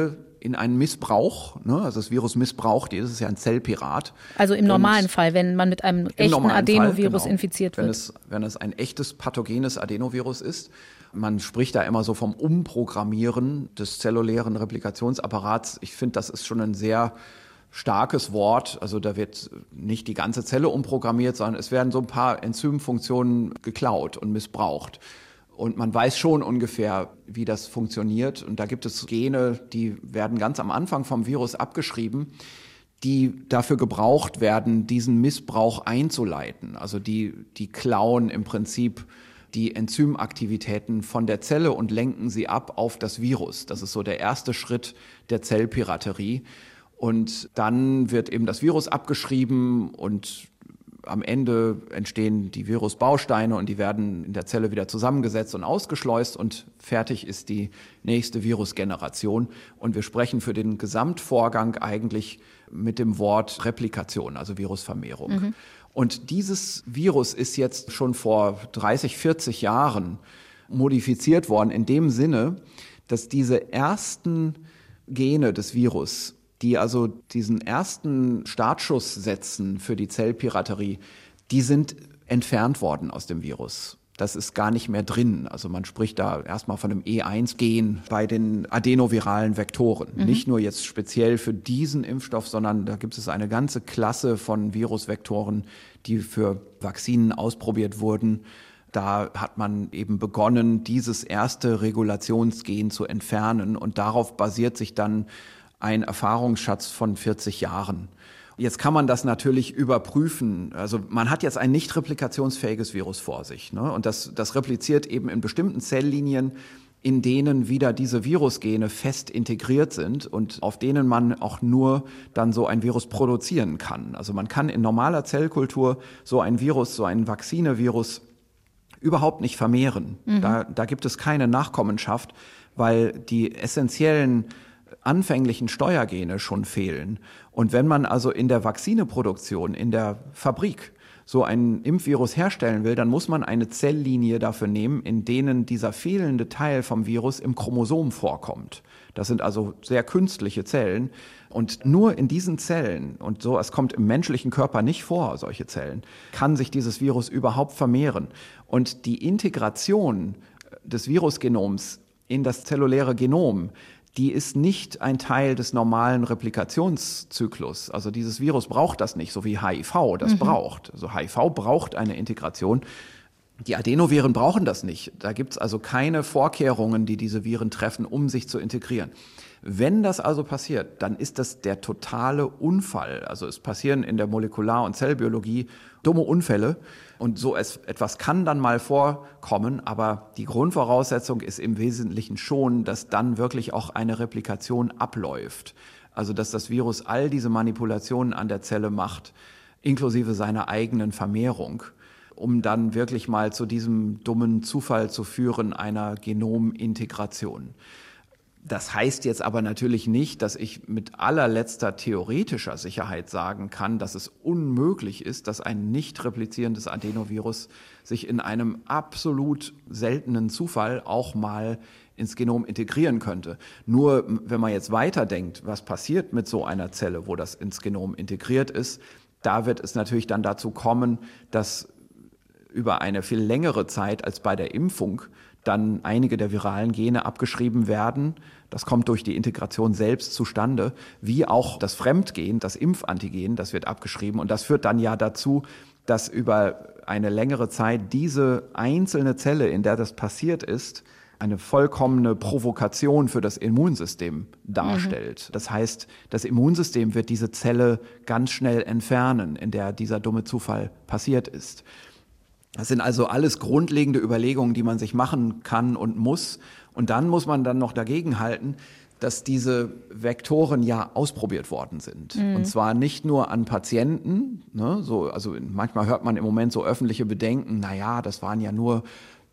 in einen Missbrauch. Ne? Also das Virus missbraucht, das ist ja ein Zellpirat. Also im normalen Fall, wenn man mit einem echten Adenovirus infiziert wird. Wenn es ein echtes pathogenes Adenovirus ist. Man spricht da immer so vom Umprogrammieren des zellulären Replikationsapparats. Ich finde, das ist schon ein sehr starkes Wort. Also da wird nicht die ganze Zelle umprogrammiert, sondern es werden so ein paar Enzymfunktionen geklaut und missbraucht. Und man weiß schon ungefähr, wie das funktioniert. Und da gibt es Gene, die werden ganz am Anfang vom Virus abgeschrieben, die dafür gebraucht werden, diesen Missbrauch einzuleiten. Also die klauen im Prinzip die Enzymaktivitäten von der Zelle und lenken sie ab auf das Virus. Das ist so der erste Schritt der Zellpiraterie. Und dann wird eben das Virus abgeschrieben und am Ende entstehen die Virusbausteine und die werden in der Zelle wieder zusammengesetzt und ausgeschleust und fertig ist die nächste Virusgeneration. Und wir sprechen für den Gesamtvorgang eigentlich mit dem Wort Replikation, also Virusvermehrung. Mhm. Und dieses Virus ist jetzt schon vor 30, 40 Jahren modifiziert worden in dem Sinne, dass diese ersten Gene des Virus, die also diesen ersten Startschuss setzen für die Zellpiraterie, die sind entfernt worden aus dem Virus. Das ist gar nicht mehr drin. Also man spricht da erstmal von einem E1-Gen bei den adenoviralen Vektoren. Mhm. Nicht nur jetzt speziell für diesen Impfstoff, sondern da gibt es eine ganze Klasse von Virusvektoren, die für Vakzinen ausprobiert wurden. Da hat man eben begonnen, dieses erste Regulationsgen zu entfernen und darauf basiert sich dann ein Erfahrungsschatz von 40 Jahren. Jetzt kann man das natürlich überprüfen. Also man hat jetzt ein nicht replikationsfähiges Virus vor sich, ne? Und das repliziert eben in bestimmten Zelllinien, in denen wieder diese Virusgene fest integriert sind und auf denen man auch nur dann so ein Virus produzieren kann. Also man kann in normaler Zellkultur so ein Virus, so ein Vaccinevirus überhaupt nicht vermehren. Mhm. Da gibt es keine Nachkommenschaft, weil die essentiellen anfänglichen Steuergene schon fehlen. Und wenn man also in der Vakzineproduktion, in der Fabrik so ein Impfvirus herstellen will, dann muss man eine Zelllinie dafür nehmen, in denen dieser fehlende Teil vom Virus im Chromosom vorkommt. Das sind also sehr künstliche Zellen. Und nur in diesen Zellen, und so, es kommt im menschlichen Körper nicht vor, solche Zellen, kann sich dieses Virus überhaupt vermehren. Und die Integration des Virusgenoms in das zelluläre Genom, die ist nicht ein Teil des normalen Replikationszyklus. Also dieses Virus braucht das nicht, so wie HIV das braucht. Also HIV braucht eine Integration. Die Adenoviren brauchen das nicht. Da gibt es also keine Vorkehrungen, die diese Viren treffen, um sich zu integrieren. Wenn das also passiert, dann ist das der totale Unfall. Also es passieren in der Molekular- und Zellbiologie dumme Unfälle und so etwas kann dann mal vorkommen, aber die Grundvoraussetzung ist im Wesentlichen schon, dass dann wirklich auch eine Replikation abläuft. Also dass das Virus all diese Manipulationen an der Zelle macht, inklusive seiner eigenen Vermehrung, um dann wirklich mal zu diesem dummen Zufall zu führen, einer Genomintegration. Das heißt jetzt aber natürlich nicht, dass ich mit allerletzter theoretischer Sicherheit sagen kann, dass es unmöglich ist, dass ein nicht replizierendes Adenovirus sich in einem absolut seltenen Zufall auch mal ins Genom integrieren könnte. Nur wenn man jetzt weiterdenkt, was passiert mit so einer Zelle, wo das ins Genom integriert ist, da wird es natürlich dann dazu kommen, dass über eine viel längere Zeit als bei der Impfung dann einige der viralen Gene abgeschrieben werden. Das kommt durch die Integration selbst zustande, wie auch das Fremdgen, das Impfantigen, das wird abgeschrieben. Und das führt dann ja dazu, dass über eine längere Zeit diese einzelne Zelle, in der das passiert ist, eine vollkommene Provokation für das Immunsystem darstellt. Das heißt, das Immunsystem wird diese Zelle ganz schnell entfernen, in der dieser dumme Zufall passiert ist. Das sind also alles grundlegende Überlegungen, die man sich machen kann und muss. Und dann muss man dann noch dagegen halten, dass diese Vektoren ja ausprobiert worden sind. Und zwar nicht nur an Patienten, ne, also manchmal hört man im Moment so öffentliche Bedenken, naja, das waren ja nur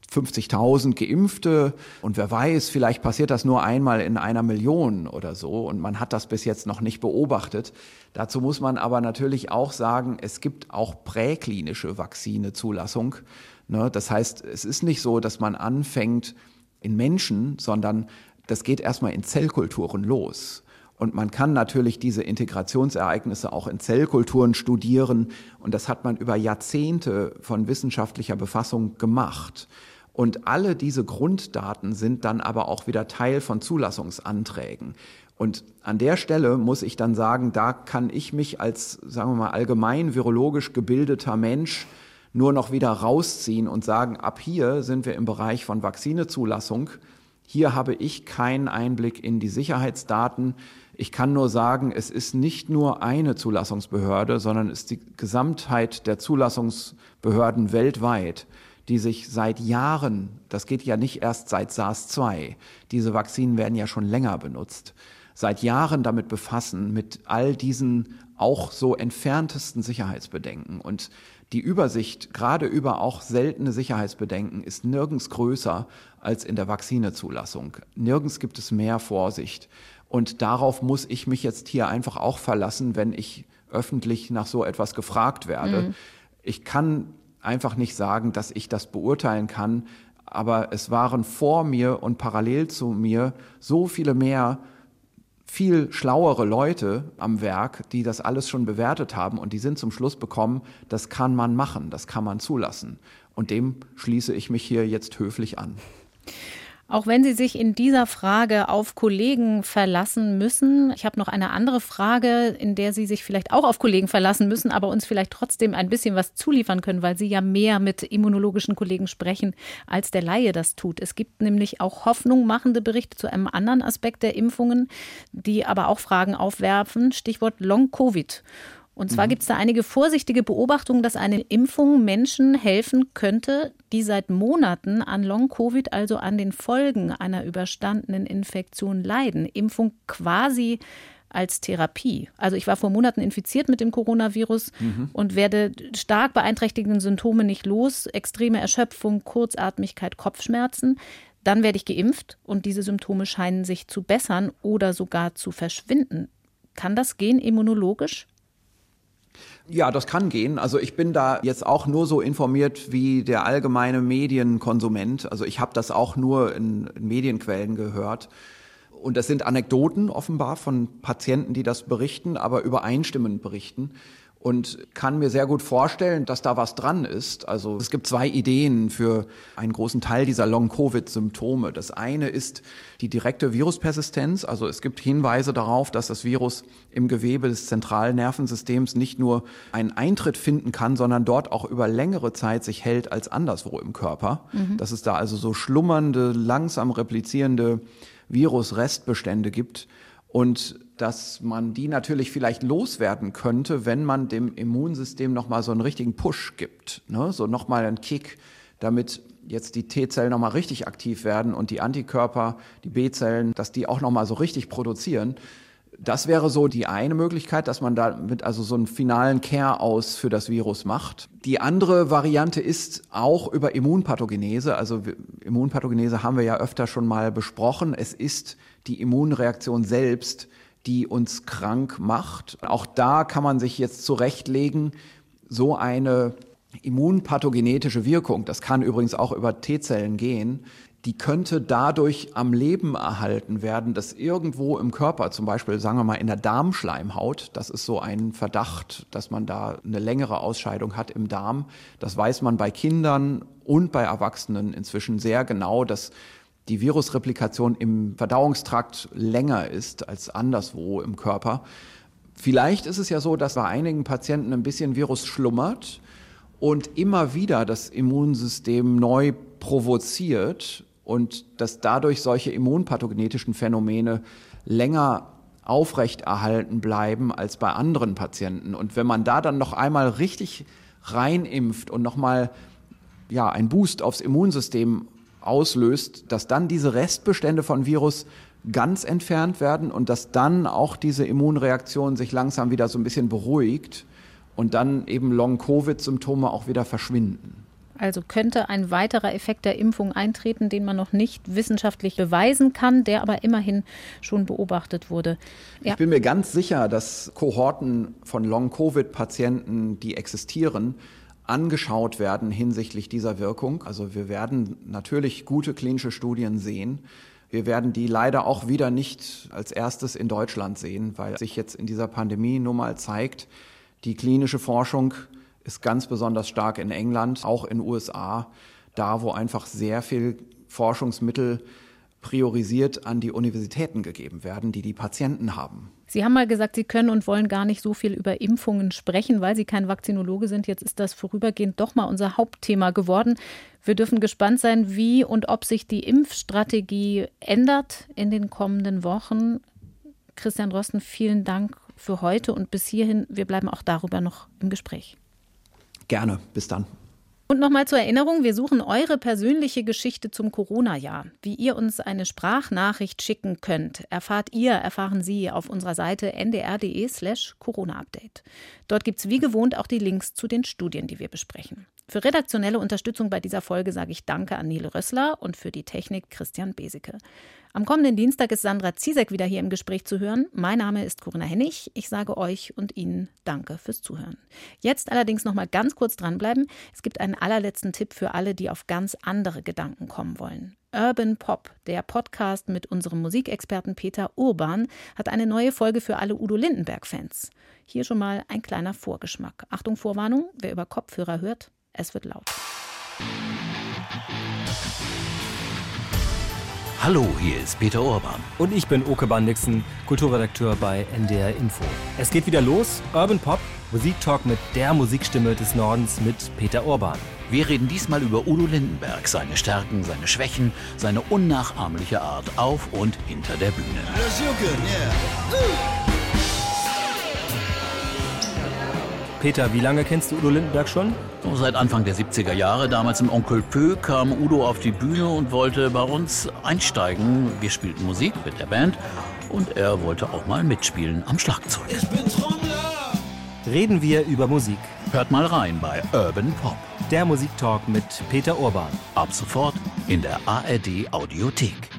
50.000 Geimpfte und wer weiß, vielleicht passiert das nur einmal in 1 Million oder so und man hat das bis jetzt noch nicht beobachtet. Dazu muss man aber natürlich auch sagen, es gibt auch präklinische Vakzinezulassung. Ne? Das heißt, es ist nicht so, dass man anfängt in Menschen, sondern das geht erstmal in Zellkulturen los. Und man kann natürlich diese Integrationsereignisse auch in Zellkulturen studieren. Und das hat man über Jahrzehnte von wissenschaftlicher Befassung gemacht. Und alle diese Grunddaten sind dann aber auch wieder Teil von Zulassungsanträgen. Und an der Stelle muss ich dann sagen, da kann ich mich als, sagen wir mal, allgemein virologisch gebildeter Mensch nur noch wieder rausziehen und sagen, ab hier sind wir im Bereich von Vakzinezulassung. Hier habe ich keinen Einblick in die Sicherheitsdaten. Ich kann nur sagen, es ist nicht nur eine Zulassungsbehörde, sondern es ist die Gesamtheit der Zulassungsbehörden weltweit, die sich seit Jahren, das geht ja nicht erst seit SARS-2, diese Vakzine werden ja schon länger benutzt, seit Jahren damit befassen, mit all diesen auch so entferntesten Sicherheitsbedenken. Und die Übersicht, gerade über auch seltene Sicherheitsbedenken, ist nirgends größer als in der Vakzinezulassung. Nirgends gibt es mehr Vorsicht. Und darauf muss ich mich jetzt hier einfach auch verlassen, wenn ich öffentlich nach so etwas gefragt werde. Ich kann einfach nicht sagen, dass ich das beurteilen kann, aber es waren vor mir und parallel zu mir so viele mehr viel schlauere Leute am Werk, die das alles schon bewertet haben und die sind zum Schluss gekommen, das kann man machen, das kann man zulassen. Und dem schließe ich mich hier jetzt höflich an. Auch wenn Sie sich in dieser Frage auf Kollegen verlassen müssen, ich habe noch eine andere Frage, in der Sie sich vielleicht auch auf Kollegen verlassen müssen, aber uns vielleicht trotzdem ein bisschen was zuliefern können, weil Sie ja mehr mit immunologischen Kollegen sprechen, als der Laie das tut. Es gibt nämlich auch hoffnungmachende Berichte zu einem anderen Aspekt der Impfungen, die aber auch Fragen aufwerfen, Stichwort Long-Covid. Und zwar gibt es da einige vorsichtige Beobachtungen, dass eine Impfung Menschen helfen könnte, die seit Monaten an Long-Covid, also an den Folgen einer überstandenen Infektion leiden. Impfung quasi als Therapie. Also ich war vor Monaten infiziert mit dem Coronavirus und werde stark beeinträchtigende Symptome nicht los. Extreme Erschöpfung, Kurzatmigkeit, Kopfschmerzen. Dann werde ich geimpft und diese Symptome scheinen sich zu bessern oder sogar zu verschwinden. Kann das gehen immunologisch? Ja, das kann gehen. Also ich bin da jetzt auch nur so informiert wie der allgemeine Medienkonsument. Also ich habe das auch nur in Medienquellen gehört. Und das sind Anekdoten offenbar von Patienten, die das berichten, aber übereinstimmend berichten. Und kann mir sehr gut vorstellen, dass da was dran ist. Also es gibt zwei Ideen für einen großen Teil dieser Long-Covid-Symptome. Das eine ist die direkte Viruspersistenz. Also es gibt Hinweise darauf, dass das Virus im Gewebe des zentralen Nervensystems nicht nur einen Eintritt finden kann, sondern dort auch über längere Zeit sich hält als anderswo im Körper. Dass es da also so schlummernde, langsam replizierende Virusrestbestände gibt. Und dass man die natürlich vielleicht loswerden könnte, wenn man dem Immunsystem nochmal so einen richtigen Push gibt, ne? So nochmal einen Kick, damit jetzt die T-Zellen nochmal richtig aktiv werden und die Antikörper, die B-Zellen, dass die auch nochmal so richtig produzieren. Das wäre so die eine Möglichkeit, dass man damit also so einen finalen Care-aus für das Virus macht. Die andere Variante ist auch über Immunpathogenese. Also Immunpathogenese haben wir ja öfter schon mal besprochen. Es ist die Immunreaktion selbst, die uns krank macht. Auch da kann man sich jetzt zurechtlegen, so eine immunpathogenetische Wirkung, das kann übrigens auch über T-Zellen gehen, die könnte dadurch am Leben erhalten werden, dass irgendwo im Körper, zum Beispiel sagen wir mal in der Darmschleimhaut, das ist so ein Verdacht, dass man da eine längere Ausscheidung hat im Darm. Das weiß man bei Kindern und bei Erwachsenen inzwischen sehr genau, dass die Virusreplikation im Verdauungstrakt länger ist als anderswo im Körper. Vielleicht ist es ja so, dass bei einigen Patienten ein bisschen Virus schlummert und immer wieder das Immunsystem neu provoziert und dass dadurch solche immunpathogenetischen Phänomene länger aufrechterhalten bleiben als bei anderen Patienten. Und wenn man da dann noch einmal richtig reinimpft und nochmal einen Boost aufs Immunsystem auslöst, dass dann diese Restbestände von Virus ganz entfernt werden und dass dann auch diese Immunreaktion sich langsam wieder so ein bisschen beruhigt und dann eben Long-Covid-Symptome auch wieder verschwinden. Also könnte ein weiterer Effekt der Impfung eintreten, den man noch nicht wissenschaftlich beweisen kann, der aber immerhin schon beobachtet wurde. Ja. Ich bin mir ganz sicher, dass Kohorten von Long-Covid-Patienten, die existieren, angeschaut werden hinsichtlich dieser Wirkung. Also wir werden natürlich gute klinische Studien sehen. Wir werden die leider auch wieder nicht als erstes in Deutschland sehen, weil sich jetzt in dieser Pandemie nun mal zeigt, die klinische Forschung ist ganz besonders stark in England, auch in den USA, da wo einfach sehr viel Forschungsmittel priorisiert an die Universitäten gegeben werden, die Patienten haben. Sie haben mal gesagt, Sie können und wollen gar nicht so viel über Impfungen sprechen, weil Sie kein Vakzinologe sind. Jetzt ist das vorübergehend doch mal unser Hauptthema geworden. Wir dürfen gespannt sein, wie und ob sich die Impfstrategie ändert in den kommenden Wochen. Christian Drosten, vielen Dank für heute und bis hierhin. Wir bleiben auch darüber noch im Gespräch. Gerne, bis dann. Und nochmal zur Erinnerung, wir suchen eure persönliche Geschichte zum Corona-Jahr. Wie ihr uns eine Sprachnachricht schicken könnt, erfahren Sie auf unserer Seite ndr.de/Corona-Update. Dort gibt es wie gewohnt auch die Links zu den Studien, die wir besprechen. Für redaktionelle Unterstützung bei dieser Folge sage ich Danke an Nele Rössler und für die Technik Christian Beseke. Am kommenden Dienstag ist Sandra Ziesek wieder hier im Gespräch zu hören. Mein Name ist Corinna Hennig. Ich sage euch und Ihnen Danke fürs Zuhören. Jetzt allerdings noch mal ganz kurz dranbleiben. Es gibt einen allerletzten Tipp für alle, die auf ganz andere Gedanken kommen wollen. Urban Pop, der Podcast mit unserem Musikexperten Peter Urban, hat eine neue Folge für alle Udo Lindenberg-Fans. Hier schon mal ein kleiner Vorgeschmack. Achtung, Vorwarnung, wer über Kopfhörer hört, es wird laut. Hallo, hier ist Peter Urban. Und ich bin Oke Bandixen, Kulturredakteur bei NDR Info. Es geht wieder los, Urban Pop, Musiktalk mit der Musikstimme des Nordens mit Peter Urban. Wir reden diesmal über Udo Lindenberg, seine Stärken, seine Schwächen, seine unnachahmliche Art auf und hinter der Bühne. Peter, wie lange kennst du Udo Lindenberg schon? Seit Anfang der 70er Jahre, damals im Onkel Pö, kam Udo auf die Bühne und wollte bei uns einsteigen. Wir spielten Musik mit der Band und er wollte auch mal mitspielen am Schlagzeug. Ich bin Trommler! Reden wir über Musik. Hört mal rein bei Urban Pop. Der Musiktalk mit Peter Urban. Ab sofort in der ARD Audiothek.